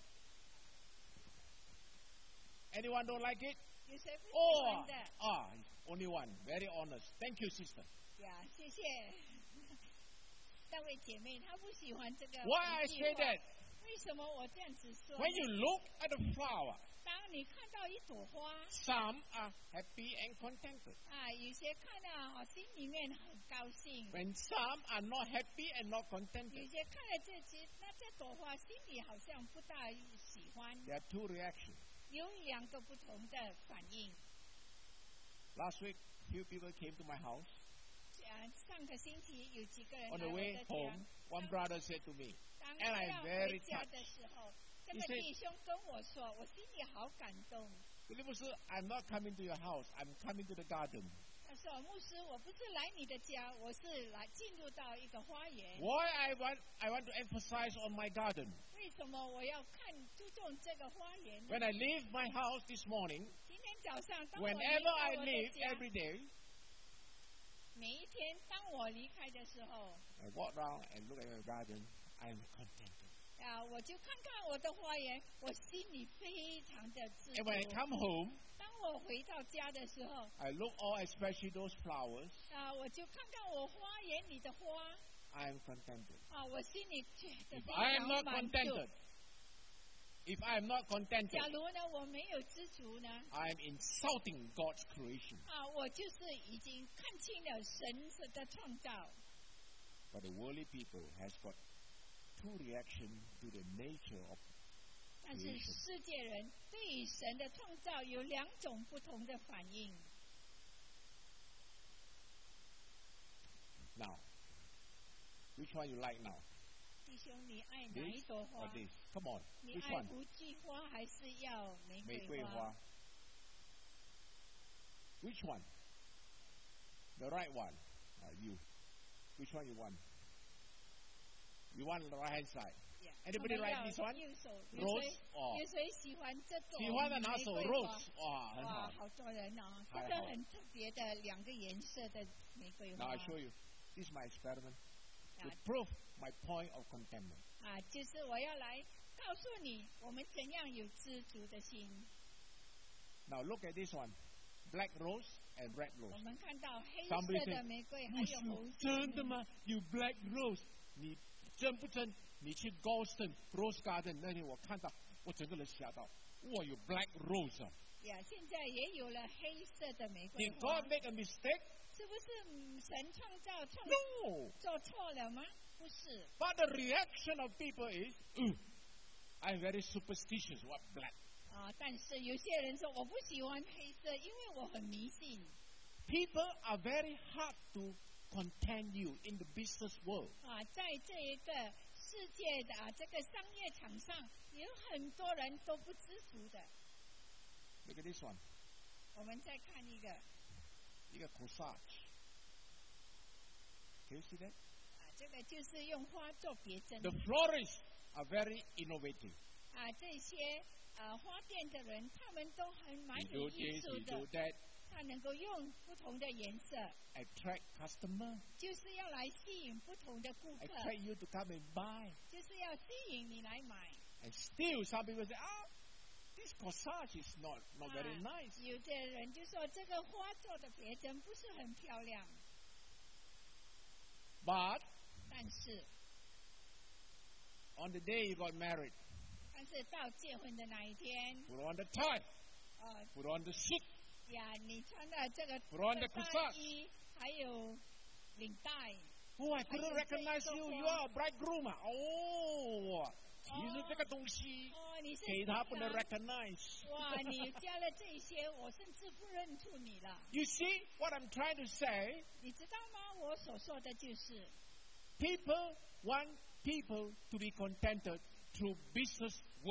Anyone don't like it? 有谁不喜 Oh, 欢的？ ah, only one. Very honest. Thank you, sister. 呀，谢谢。那位姐妹，她不喜欢这个。 Why I say that? 为什么我这样子说？ When you look at the flower, 当你看到一朵花， some are happy and contented. 啊，有些看到哦，心里面很高兴； When some are not happy and not 有 contented, 些看了这些，那这朵花心里好像不大喜欢。 there are two reactions. 有两个不同的反应。 Last week, few people came to my house. 啊，上个星期有几个人 On 来 the 我 way 的 home, 家， one brother said to me, 当 and 他 I'm 要 very 回家 touched. 的时候，这 He 个 said- 弟兄跟我说，我心里好感动。 "Billy Musa, I'm not coming to your house. I'm coming to the garden. 他说：“牧师，我不是来你的家，我是来进入到一个花园。 Why I want I want to emphasize on my garden. 为什么我要看注重这个花园呢？ When I leave my house this morning, 今天早上，当我离 whenever 开 I 我的 leave 家， every day, 每一天当我离开的时候， I walk around and look at my garden. I'm contented. 啊，我就看看我的花园，我心里非常的自 And when I 由。 come home, 当我回到家的时候， I look all, especially those flowers. 啊，我就看看我花园里的花， I'm contented. 啊，我心里觉得 If 非 I am 常 not 满足 contented,。if I am not 假 contented, 如呢，我没有知足呢， I am insulting God's creation. 啊，我就是已经看清了神的创造。 But the worldly people has got two reactions to the nature of 但是 creation. 世界人对于神的创造有两种不同的反应。 Now, which one you like now? 弟兄，你爱哪一 This 朵 or 花？ this? Come on. 你 Which 爱 one? 胡姬花还是要玫玫瑰花？ 瑰花. Which one? The right one. Uh, you. Which one you want? You want the right hand side. Yeah. Anybody 我们 like 要 this one? 右手，有 Rose 谁 or 有谁喜欢这朵喜欢的拿手玫瑰花 rose. 哇，很哇， 好。 好多人哦，这还好个很特别的两个颜色的玫瑰 Now 花 I show you. This is my experiment to 啊 prove my point of contentment. 啊，就是我要来告诉你，我们怎样有知足的心。 Now look at this one. Black rose and red 我 rose. 们看到黑 Somebody 色的 say, 玫瑰，还有红色真的吗？有 black rose？你真不真？你去 Golston Rose Garden 那天，我看到，我整个人吓到。哇，有 black rose 啊呀，现在也有了黑色的玫瑰 ！Did 花 God，make a mistake? 是不是嗯神创造创 No. 做错了吗？不是， But the reaction of people is, "Ooh, I'm very superstitious. What black?" 啊，但是有些人说我不喜欢黑色，因为我很迷信。 People are very hard to content you in the business world. 啊，在这一个世界的啊这个商业场上，有很多人都不知足的。 Look at this one. 我们再看一个， 一个 corsage. Can you see that? 啊，这个就是用花做别针。 The florists are very innovative. 啊，这些呃花店的人，他们都很蛮 You 有 do 艺 this, 术 you do 的， that, 他能够用不同的颜色， attract customer, 就是要来吸引不同的顾客， attract you to come and buy. 就是要吸引你来买。 And still, some people say, "Ah, this corsage is not not very 啊 nice." 有的人就说这个花做的别针不是很漂亮， But 但是 on the day you got married, 但是到结婚的那一天， put on the tie, 呃 put on the suit, 呀，你穿的这个 Put on the 大 corsage 衣，还有领带， Oh, I 还 couldn't 有这 recognize 一个 you. 花 You are a bridegroom. 啊哦，其实这个东西哦，你是给他不能新郎 recognize. 哇，你加了这些，我甚至不认出你了。 You see what I'm trying to say? 你知道吗？我所说的就是， People want people to be contented through business world.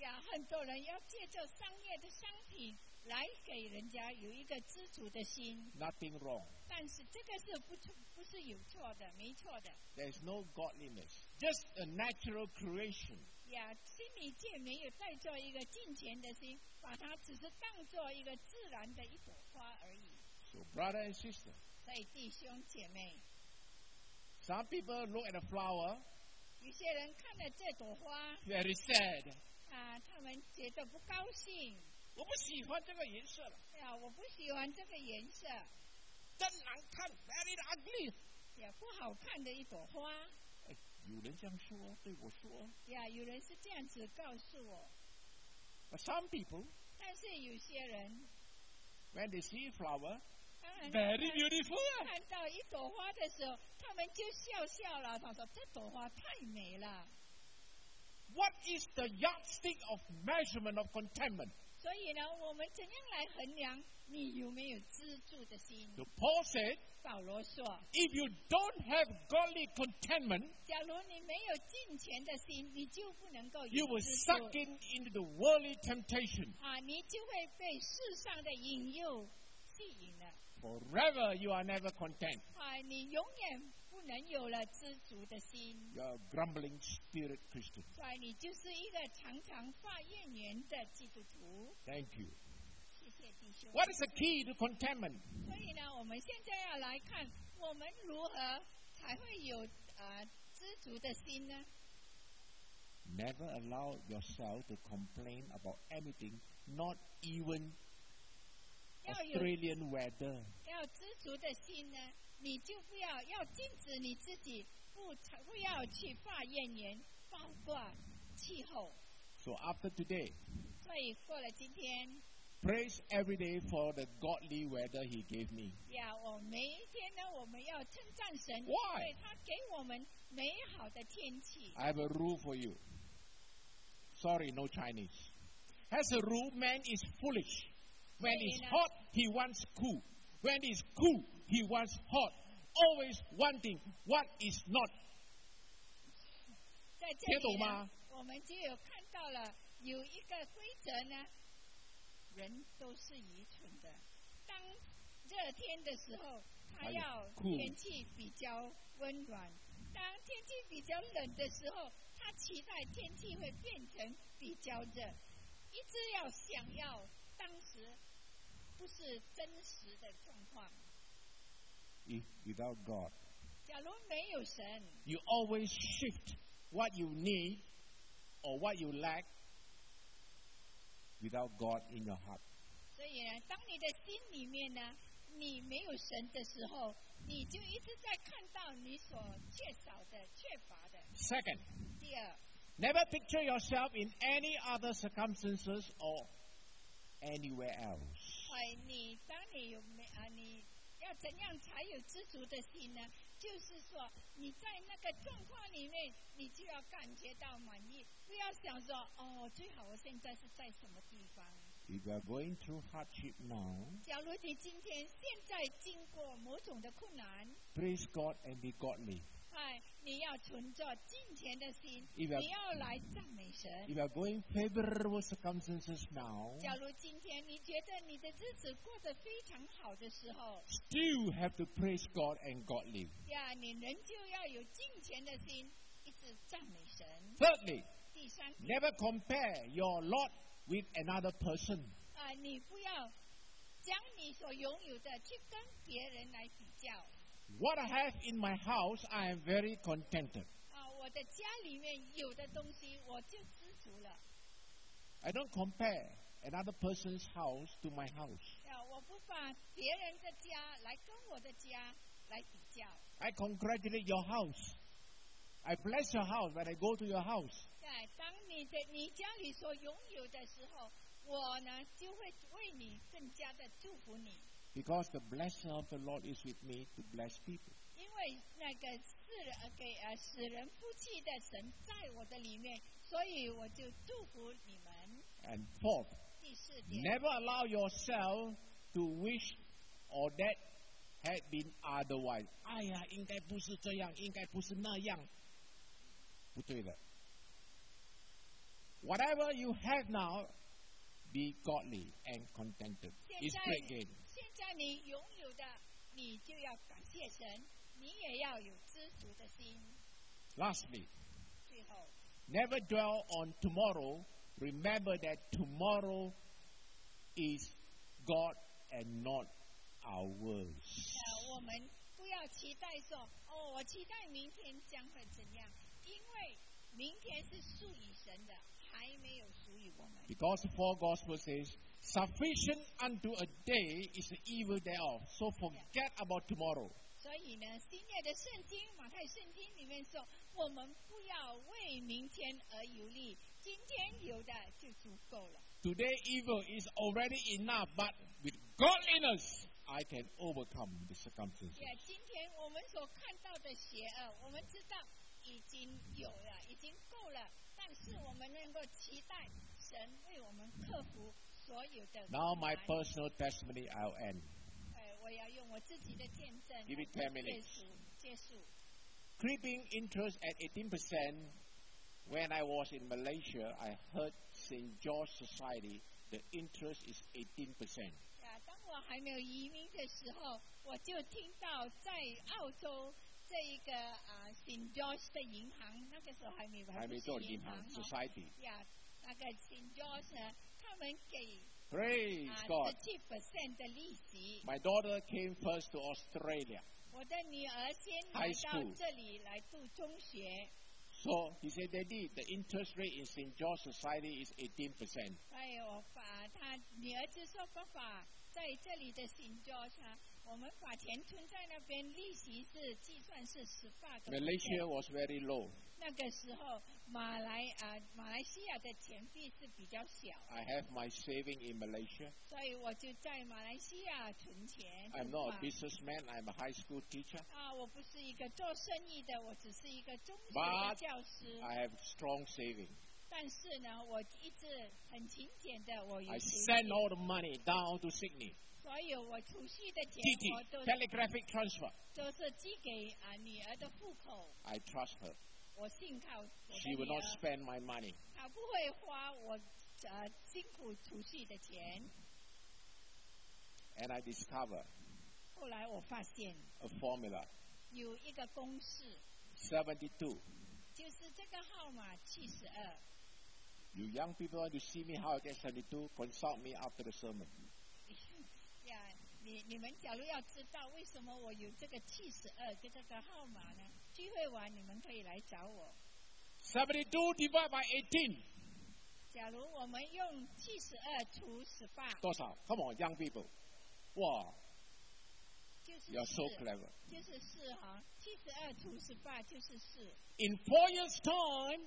呀，很多人要借着商业的商品来给人家有一个知足的心。 Nothing wrong. 但是这个是不错，不是有错的，没错的。 There's no godliness. Just a natural creation. 呀，心理界没有带做一个敬虔的心，把它只是当做一个自然的一朵花而已。 So, brother and sister, 所以弟兄姐妹， some people look at a flower, 有些人看了这朵花 very sad. 啊，他们觉得不高兴。 我不喜欢这个颜色了， 呀，我不喜欢这个颜色， 真难看 ，very ugly。 也不好看的一朵花。 哎，有人这样说，对我说。 呀，有人是这样子告诉我。 But some people, 但是有些人， when they see flower, 当然 very beautiful. 看到一朵花的时候，他们就笑笑了。他说：“这朵花太美了。” What is the yardstick of measurement of contentment? 所以呢，我们怎样来衡量你有没有知足的心？ So Paul said, 保罗说 if you don't have godly contentment,：“ 假如你没有敬虔的心，你就不能够 you 有 will 知 suck 足 in into the worldly temptation. 啊，你就会被世上的引诱吸引了。 Forever you are never content. 啊，你永远不能有了知足的心。 You are a grumbling spirit Christian. 所以你就是一个常常发怨言的基督徒。 Thank you. 谢谢弟兄。 What is the key to contentment? 所以呢，我们现在要来看，我们如何才会有呃知足的心呢？ Never allow yourself to complain about anything, not even 要有 Australian weather. 要知足的心呢，你就不要要禁止你自己不不要去发怨言，包括气候。 So after today, 所以过了今天 praise every day for the godly weather He gave me. 呀，我每一天呢，我们要称赞神，因 Why？ 为他给我们美好的天气。 I have a rule for you. Sorry, no Chinese. As a rule, man is foolish. When it's hot, he wants cool. When it's cool, he wants hot. Always wanting what is not. 在这听懂里吗呢，我们就有看到了有一个规则呢，人都是愚蠢的。当热天的时候，他还有要酷天气比较温暖；当天气比较冷的时候，他期待天气会变成比较热，一直要想要当时不是真实的状况。 If without God, 假如没有神， you always shift what you need or what you lack without God in your heart. 所以呢，当你的心里面呢，你没有神的时候，你就一直在看到你所缺少的、缺乏的。 Second, 第二， never picture yourself in any other circumstances or anywhere else. 哎，你当你有没啊？你要怎样才有知足的心呢？就是说，你在那个状况里面，你就要感觉到满意，不要想说哦，最好我现在是在什么地方。 If you are going through hardship now, 假如你今天现在经过某种的困难， praise God and be godly. 哎，你要存着敬虔的心， If you are- 你要来赞美神。 If you are going favorable circumstances now, 假如今天你觉得你的日子过得非常好的时候， still have to praise God and godly. 呀，你仍旧要有敬虔的心，一直赞美神。 Thirdly, 第三点， never compare your lot with another person. 啊，你不要将你所拥有的去跟别人来比较。 What I have in my house, I am very contented. 啊，我的家里面有的东西，我就知足了。 I don't compare another person's house to my house. 啊，我不把别人的家来跟我的家来比较。 I congratulate your house. I bless your house when I go to your house. 在当你的你家里所拥有的时候，我呢就会为你更加的祝福你， Because the blessing of the Lord is with me to bless people. 因为那个使人呃给呃使人夫妻的神在我的里面，所以我就祝福你们。 And fourth, 第四点， never allow yourself to wish or that had been otherwise. 哎呀，应该不是这样，应该不是那样。不对的。 Whatever you have now, be godly and contented. 现 It's 在 great gain. 现在你拥有的，你就要感谢神，你也要有知足的心。 Lastly, 最后， never dwell on tomorrow. Remember that tomorrow is God and not ours. 呃，我们不要期待说，哦，我期待明天将会怎样，因为明天是属于神的，还没有属于我们。 Because the four Gospels says, sufficient unto a day is the evil thereof. So forget about tomorrow. 所以呢，新约的圣经马太圣经里面说，我们不要为明天而忧虑，今天有的就足够了。 Today evil is already enough, but with godliness, I can overcome the circumstances. 也今天我们所看到的邪恶，我们知道已经有了，已经够了，但是我们能够期待神为我们克服所有的困难。 Now my personal testimony, I'll end. 呃，我要用我自己的见证 Give 来 it ten 结 minutes. 束结束。 Creeping interest at eighteen percent. When I was in Malaysia, I heard Saint George Society, the interest is eighteen percent. 啊，当我还没有移民的时候，我就听到在澳洲这一个啊 Saint George 的银行，那个时候还没有还没做银行 Society. 呀，那个 Saint George 呢，他们给 Praise 啊 God. 十七 percent 的利息。 My daughter came first to Australia. 我的女儿先来 High 到 school. 这里来读中学， So he said, Daddy, the interest rate in Saint George Society is eighteen percent. 所以我把他女儿就说：“爸爸，在这里的 Saint George 啊，我们把钱存在那边，利息是计算是十八个。” Malaysia was very low. 那个时候，马来啊、呃、马来西亚的钱币是比较小， I have my saving in Malaysia. 所以我就在马来西亚存钱。 I'm 存 not a 款 businessman. I'm a high school teacher. 啊，我不是一个做生意的，我只是一个中学 But 的教师。 I have strong saving. 但是呢，我一直很勤俭的，我有 I 储蓄 send all the money down to Sydney. 所有我储蓄的钱 T T, 我都 telegraphic transfer. 都是寄给啊、女儿的户口。 I trust her. 我信靠我 She 的 will 女 not 儿， spend my money. 她不会花我呃辛苦储蓄的钱。 And I discover 后来我发现 a formula. 有一个公式， seventy-two. 就是这个号码七十二。 You young people want to see me how I get seventy-two, consult me after the sermon. 呀，你你们假如要知道为什么我有这个七十二这个个号码呢？聚会完你们可以来找我。 seventy-two divided by eighteen. 假如我们用七十二除十八， 多少? Come on, young people. Wow, 就是 you're so 四， clever. 就是四哈。七十二除十八就是四。 In four years' time,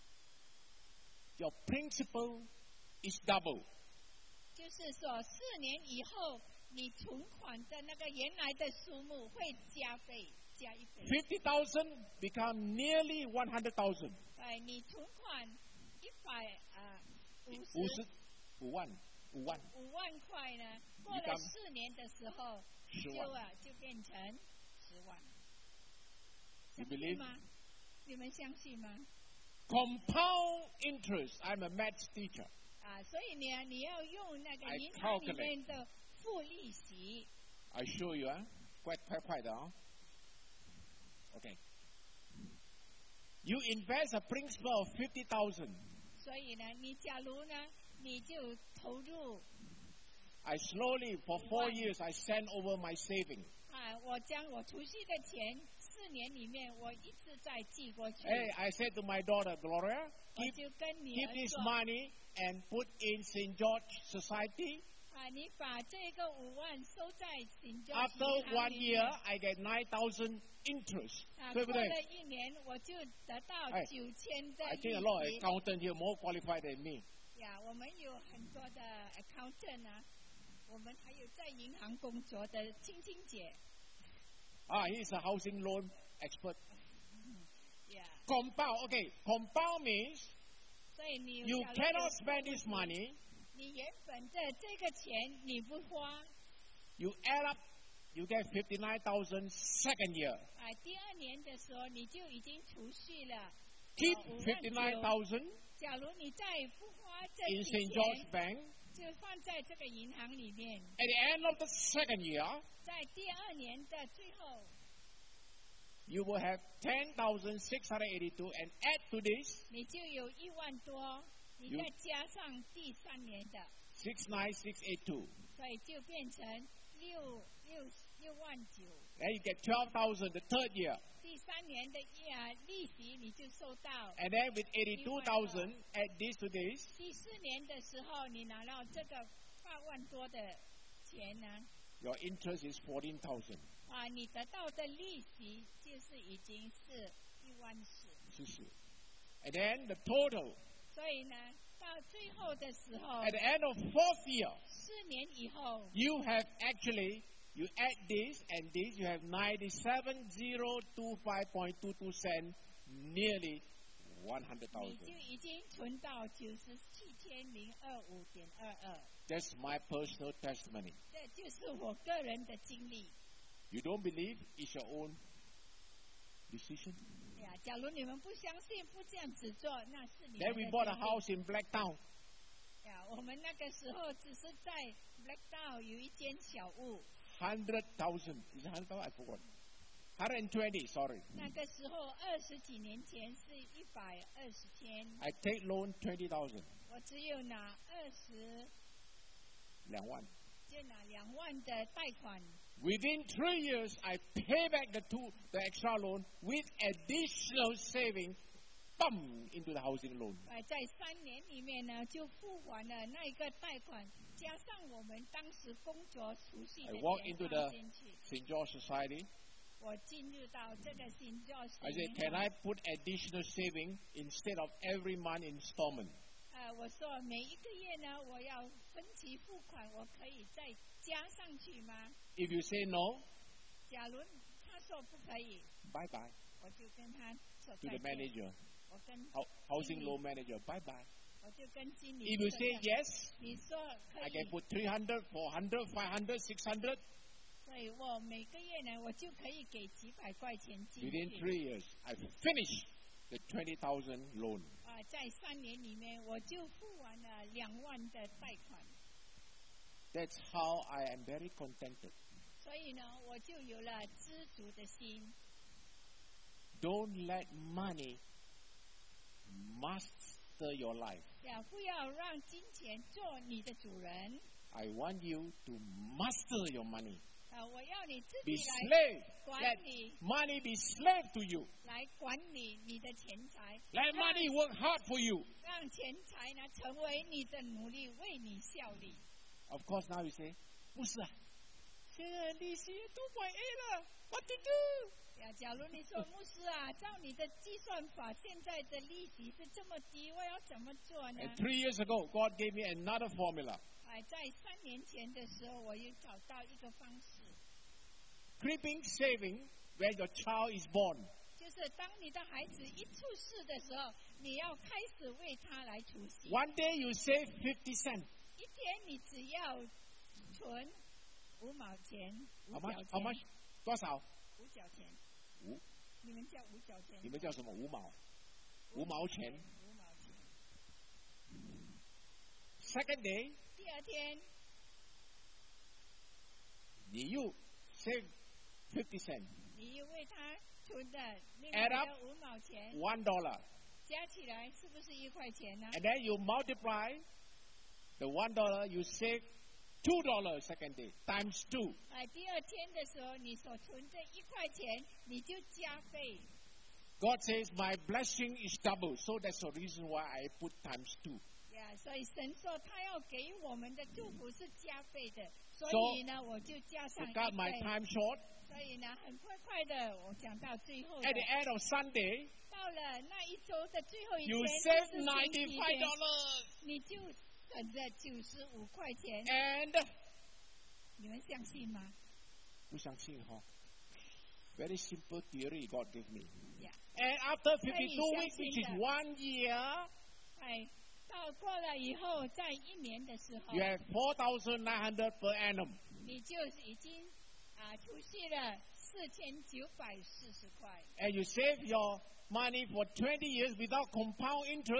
your principal is double. 就是说，四年以后，你存款的那个原来的数目会加倍，加一倍。 fifty thousand become nearly one hundred thousand. 哎，你存款一百啊五五十十五万五万五万块呢，过了 become 四年的时候， 十万就啊就变成十万。 You 相信 believe? 吗？你们相信吗？ Compound interest. I'm a maths teacher. 啊，所以呢，你要用那个 I 银行里 calculate. 面的负利息。 I show you, huh? Quite, quite, quite, huh? Okay. You invest a principal of fifty thousand. 所以呢，你假如呢，你就投入 I slowly, for four years, I send over my saving. 啊，我将我储蓄的钱，四年里面我一直在寄过去。 Hey, I said to my daughter, Gloria, 我 keep, 就跟女 keep 儿 this 说 money and put in Saint George Society. 啊，你把这个五万收在新州 After 银行 one 里 year, 面 I get nine thousand interest. 啊， 对不对？ 过了一年我就得到哎九千的 I 利 think a lot of 息。 accountants here more qualified than me. 呀，我们有很多的 accountant 啊，我们还有在银行工作的青青姐。 Ah, he's a housing loan expert. 呀， Compound, okay. Compound means 所以你 you 假如 cannot 有 spend this money. 你原本的这个钱你不花， You add up, you get fifty-nine thousand second year. 啊，第二年的时候你就已经储蓄了 Keep 五万 fifty-nine 九， thousand. 假如你再不花这 in 笔 Saint George 钱， Bank, 就放在这个银行里面， at the end of the second year, 在第二年的最后， you will have ten thousand six hundred eighty-two, and add to this 你就有一万多，你 You- 再加上第三年的， six nine six eight two. 所以就变成六六六万九。 Then you get twelve thousand the third year. 第三年的啊利息你就收到， And then with eighty-two thousand, add this to this, 第四年的时候你拿到这个八万多的钱呢， your interest is fourteen thousand. 啊，你得到的利息就是已经是一万四， And then the total, 所以呢，到最后的时候 at，the end of fourth year, 四年以后， you have actually, you add this and this, you have ninety-seven thousand twenty-five point two two cents, nearly one hundred 你就 thousand. 已经存到九十七千零二五点二二， That's my personal testimony. 这就是我个人的经历。 You don't believe? It's your own decision. 哎呀，假如你们不相信，不这样子做，那是你们 Then 的 we bought a 经历 house in Blacktown. 呀，我们那个时候只是在 Blacktown 有一间小屋， Hundred thousand. Is it hundred thousand? I forgot. Hundred and twenty. Sorry. 那个时候二十几年前是一百二十天， I take loan twenty thousand. 我只有拿二十， 两万. 就拿两万的贷款。 Within three years, I pay back the two, the extra loan with additional saving, bum, into the housing loan. 呃，在三年里面呢，就付还了那一个贷款，加上我们当时工作储蓄 I 的 walk 钱 into 放 the 进去。 Saint George Society. 我进入到这个新教 I said, can I put additional saving instead of every month installment? 呃，我说每一个月呢，我要分期付款，我可以再加上去吗？ If you say no, 假如他说不可以， bye bye 我就跟他说 to 再 the 见。 manager, 我跟 Hou- housing loan manager, bye bye. 我就跟经理 If you 说 say 的 yes, 你说可 I 以 can，put three hundred, four hundred, five hundred, six hundred. 所以我每个月呢，我就可以给几百块钱进 Within 去。 three years, I finished the twenty thousand loan. 啊，在三年里面，我就付完了两万的贷款， That's how I am very contented. 所以呢，我就有了知足的心。 Don't let money master your life. 呀，不要让金钱做你的主人。 I want you to master your money. 啊，我要你自 Be 己来 slave. 管 Let 理， money be slave to you. 来管理你的钱财， Let money work hard for you. 让钱财呢成为你的奴隶，为你效力。 Of course, now you say, 不是啊，现在利息都point eight了 ，What to do? 呀，假如你说牧师啊，照你的计算法，现在的利息是这么低，我要怎么做呢？ And three years ago, God gave me another formula. 哎，在三年前的时候，我又找到一个方式， Creeping saving when your child is born. 就是当你的孩子一出世的时候，你要开始为他来储蓄。 One day you save fifty cents. 一天你只要存五毛钱，五 How 角 much? 钱， How much? 多少？ 五角钱， 五。 你们叫五角钱？ 你们叫什么？五毛。五毛钱。 五毛钱。 Second day, 第二天， 你又 save fifty cents. 你又为他存的另 Add 外 up 的五毛钱， One dollar. 加起来是不是一块钱呢？ And then you multiply the one dollar you save two dollars second day times two. 哎，第二天的时候，你所存的一块钱，你就加倍。 God says my blessing is double, so that's the reason why I put times two. 呀，所以神说他要给我们的祝福是加倍的，所 So, 以呢，我就加上 To 一 cut my 倍。 time short, 所以呢，很快快的，我讲到最后的 at the end of Sunday, 到了那一周的最后一 you 天， save 就是星期 ninety-five 天， dollars. 你就省着九十五块钱， And 你们相信吗？ 不相信哈 Very simple theory God gave me. Yeah. And after 可以 fifty-two 相 weeks, 信 which is 的。 one year, 哎，到过了以后，在一年的时候 you，have four thousand nine hundred per annum. 你就已经啊储蓄了四千九百四十块。 And you save your money for twenty years without compound interest,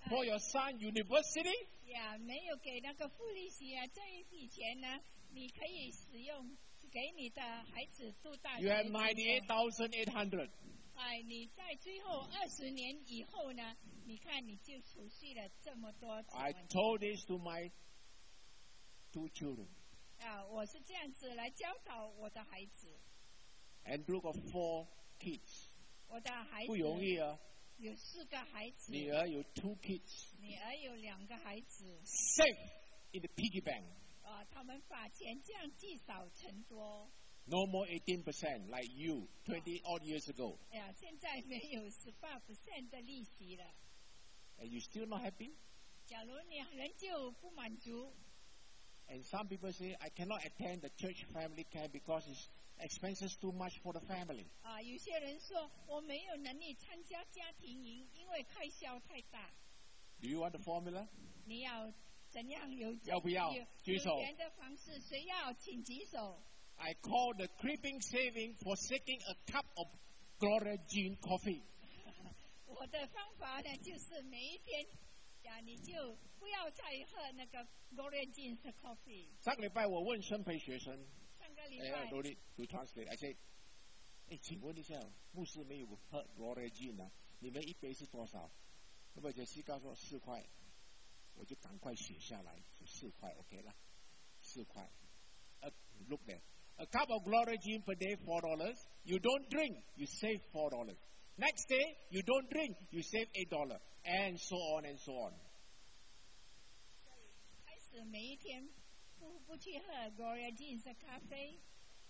for your son university? 呀，没有给那个付利息啊，这一笔钱呢，你可以使用给你的孩子读大学。 You have ninety-eight thousand eight hundred. 哎，你在最后二十年以后呢，你看你就储蓄了这么多 I 钱。 told this to my two children. 啊，我是这样子来教导我的孩子。 Andrew got four kids. 我的孩子不容易啊！ 有四个孩子， 女儿有 two kids. 女儿有两个孩子。 Save in the piggy bank. 啊，他们把钱这样积少成多。 No more eighteen percent like you twenty odd years ago. 哎呀，现在没有十八 percent 的利息了。 And you still not happy? 假如你仍旧不满足， And some people say, I cannot attend the church family camp because it's expenses too much for the family. 啊，有些人说我没有能力参加家庭营，因为开销太大。 Do you want the formula? 你要怎样有要不要有举手有缘的方式？谁要请举手？ I call the creeping saving forsaking a cup of Gloria Jean coffee. 我的方法呢，就是每一天呀，你就不要再喝那个 Gloria Jean 的 coffee。 上个礼拜我问生培学生， 上个礼哎拜， ，no need to translate. I say, 哎，请问一下，牧师没有喝 Gloria Jean 啊？你们一杯是多少？那么杰西告诉我四块，我就赶快写下来，四块 OK 了，四块。Uh, look there. A cup of Gloria Jean per day, four dollars. You don't drink, you save four dollars. Next day, you don't drink, you save eight dollars, and so on and so on. 开始每一天不不去喝 Gloria Jean 的咖啡。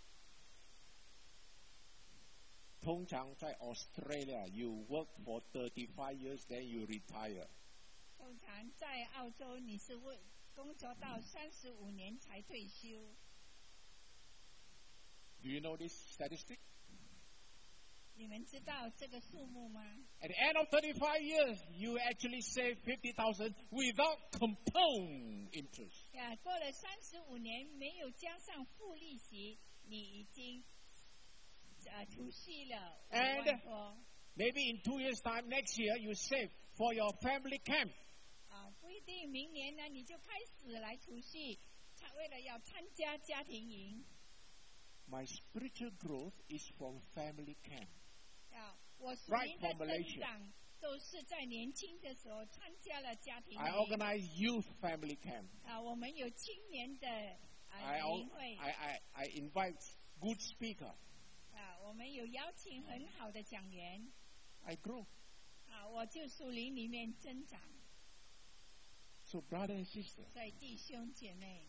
通常在 Australia, you work for thirty-five years, then you retire. 通常在澳洲，你是为工作到三十五年才退休。 Do you know this statistic? 你们知道这个数目吗？ At the end of thirty-five years, you actually save fifty thousand without compound interest. 呀，过了三十五年，没有加上付利息，你已经呃储蓄了五 And 万多。 Maybe in two years' time, next year, you save for your family camp. 啊，不一定明年呢，你就开始来储蓄，他为了要参加家庭营。 My spiritual growth is from family camp. 啊，我属 Right 灵的 from 增 Malaysia. 长都是在年轻的时候参加了家庭 I 营。 organize youth family camp. 啊，我们有青年的 I, 啊 al- 营会 I, I, I invite good speaker. 啊，我们有邀请很好的讲员 I grow. 啊，我就属灵里面增长。 So, brother and sister, 所以弟兄姐妹，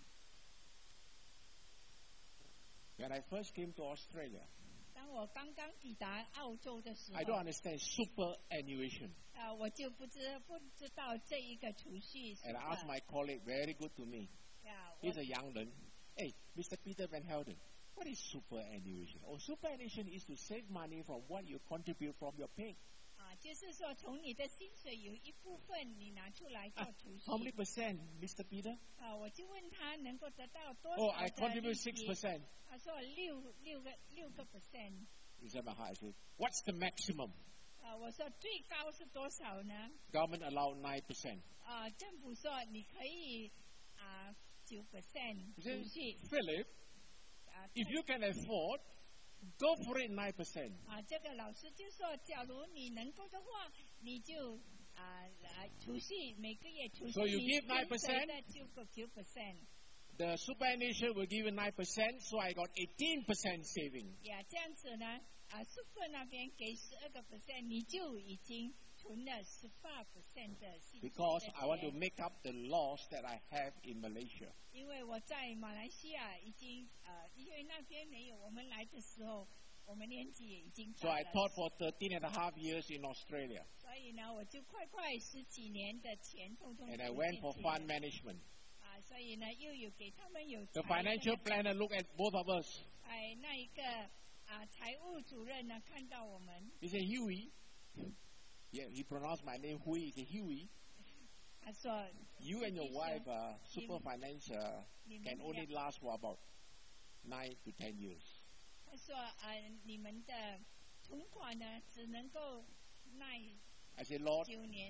when I first came to Australia, 当我刚刚抵达澳洲的时 I don't 候， understand superannuation. 啊，我就不知不知道这一个储蓄是 And I asked my colleague, very good to me. 啊，我 He's a young man. Hey, Mister Peter Van Helden, what is superannuation? Oh, superannuation is to save money from what you contribute from your pay. 啊，就是说从你的薪水有一部分你拿出来做 Ah, 储蓄 how many percent, Mister Peter? 啊，我就问他能够得到多 Oh, 少 I 的 contribute 利 six 息， percent. 他说六六个六个 percent， He said, I said, what's the maximum? 啊，我说最高是多少呢？ Government allowed nine percent. 啊，政府说你可以啊九 percent He 储 said, 蓄 Philip, 啊。 if you can afford, go for it nine percent. 啊，这个老师就说，假如你能够的话，你就啊来储蓄，每个月储蓄 So you 你 give nine 薪水 percent? 的九个九 percent。 The superannuation will give you nine percent, so I got eighteen percent saving. 呀，这样子呢，啊，super 那边给十二个 percent， 你就已经存了十八 percent 的薪水的 Because I want to 钱。 make up the loss that I have in Malaysia. 因为我在马来西亚已经呃，因为那边没有，我们来的时候，我们年纪也已经 So 大 I 了， taught for thirteen and a half years in Australia. 所以呢，我就快快十几年的钱通通 And I 投 went 进 for 去 fund 了 management. 啊，所以呢，又有给他们有 The 财 financial 政 planner looked at both of us. 哎，那一个啊，财务主任呢，看到我们， He said, Huey. Yeah, he pronounced my name Huey. He said, Huey, 他说 you and your 弟兄 wife, uh, super finance, uh, 你 can 们 only 两 last for about nine to ten years. 他说啊，你们的存款呢，只能够耐 I said, Lord, 九年。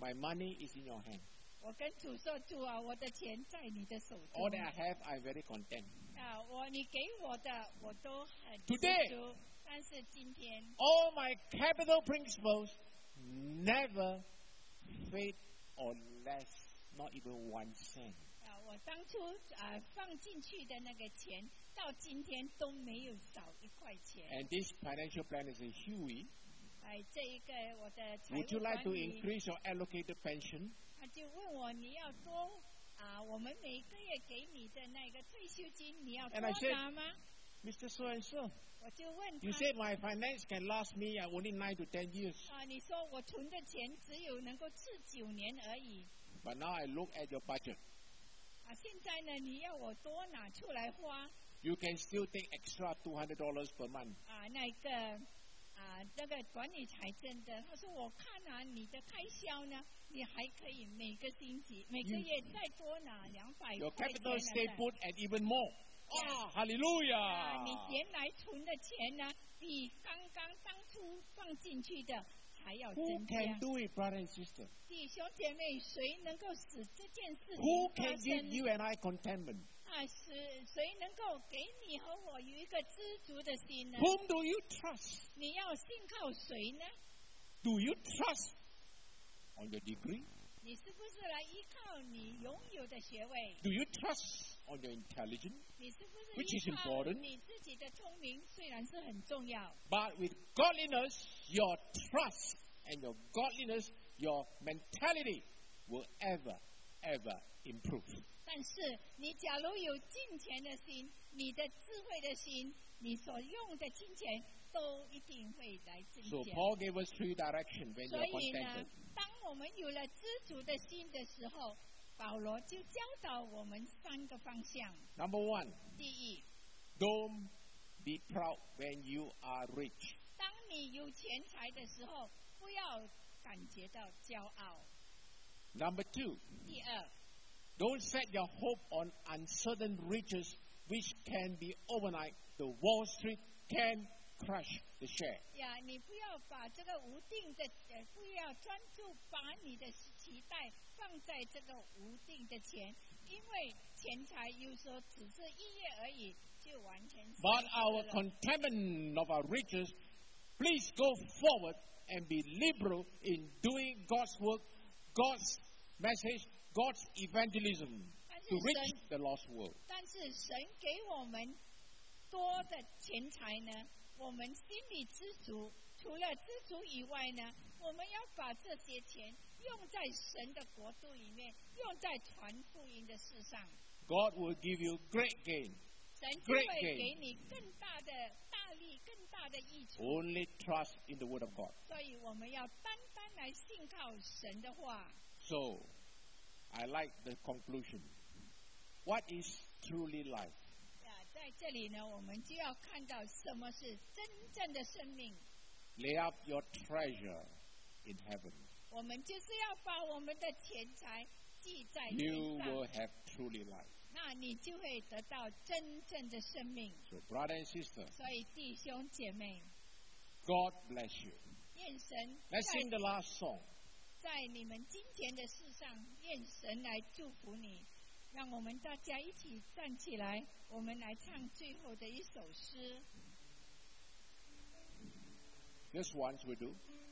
My money is in your hand. 我跟主说，主啊，我的钱在你的手中。 All that I have, I'm very content. 啊，我你给我的我都很 Today 知足，但是今天 All my capital principles never fade or less, not even one cent. 啊，我当初啊放进去的那个钱，到今天都没有少一块钱。 And this financial plan is a Huey. 哎，这一个我的财务 Would you like 管 to 理， increase your allocated pension? 他就问我你要多啊，我们每个月给你的那个退休金，你要多 And I said- 拿吗？ Mister So and so, 我就问 you 他 said my finance can last me uh, only nine to ten years. 啊，你说我存的钱只有能够治九年而已 But now I look at your budget. 啊，现在呢你要我多拿出来花 You can still take extra two hundred dollars per month. 啊，那个啊那个管理财政的，他说我看啊你的开销呢，你还可以每个星期每个月再多拿两百 Your 块钱 capital 呢 stay 在 put and even more. Ah, hallelujah! 啊，你原来存的钱呢，比刚刚当初放进去的还要 Who 增加。 can do it, brother and sister? 弟兄姐妹，谁能够使这件事 Who 情发 can give 生？ you and I contentment? 啊，使谁能够给你和我有一个知足的心呢？ Whom do you trust? 你要信靠谁呢？ Do you trust on your degree? 你是不是来依靠你拥有的学位？ Do you trust on your intelligence? 你是不是 Which is 依靠 important. 你自己的聪明？虽然是很重要， But with godliness, your trust and your godliness, your mentality will ever, ever improve. 但是你假如有金钱的心，你的智慧的心，你所用的金钱都一定会来增 So 加。 Paul gave us three directions when 所 you're 以呢 contented.， 当我们有了知足的心的时候，保罗就教导我们三个方向。 Number one, 第一， don't be proud when you are rich. 当你有钱财的时候，不要感觉到骄傲。 Number two, 第二， don't set your hope on uncertain riches which can be overnight. The Wall Street can crush the share. 呀，你不要把这个无定的，呃，不要专注把你的期待放在这个无定的钱，因为钱财有时候只是一夜而已，就完全消 But 失 our 了。 contentment of our riches, please go forward and be liberal in doing God's work, God's message, God's evangelism to reach the lost world. 但是神给我们多的钱财呢，我们心里知足。除了知足以外呢，我们要把这些钱用在神的国度里面，用在传福音的事上。 God will give you great gain. 神就 Great 会 gain. 给你更大的大力、更大的益处。 Only trust in the Word of God. 所以我们要单单来信靠神的话。 So, I like the conclusion. What is truly life? 啊，在这里呢，我们就要看到什么是真正的生命。 Lay up your treasure in heaven. 我们就是要把我们的钱财记在 You 天 will 上， have truly life. 那你就会得到真正的生命。 So, brother and sister, 所以弟兄姐妹， God bless you. 愿神 Let's sing 在 the last song. 在你们金钱的事上，愿神来祝福你。让我们大家一起站起来，我们来唱最后的一首诗。 Just once we do.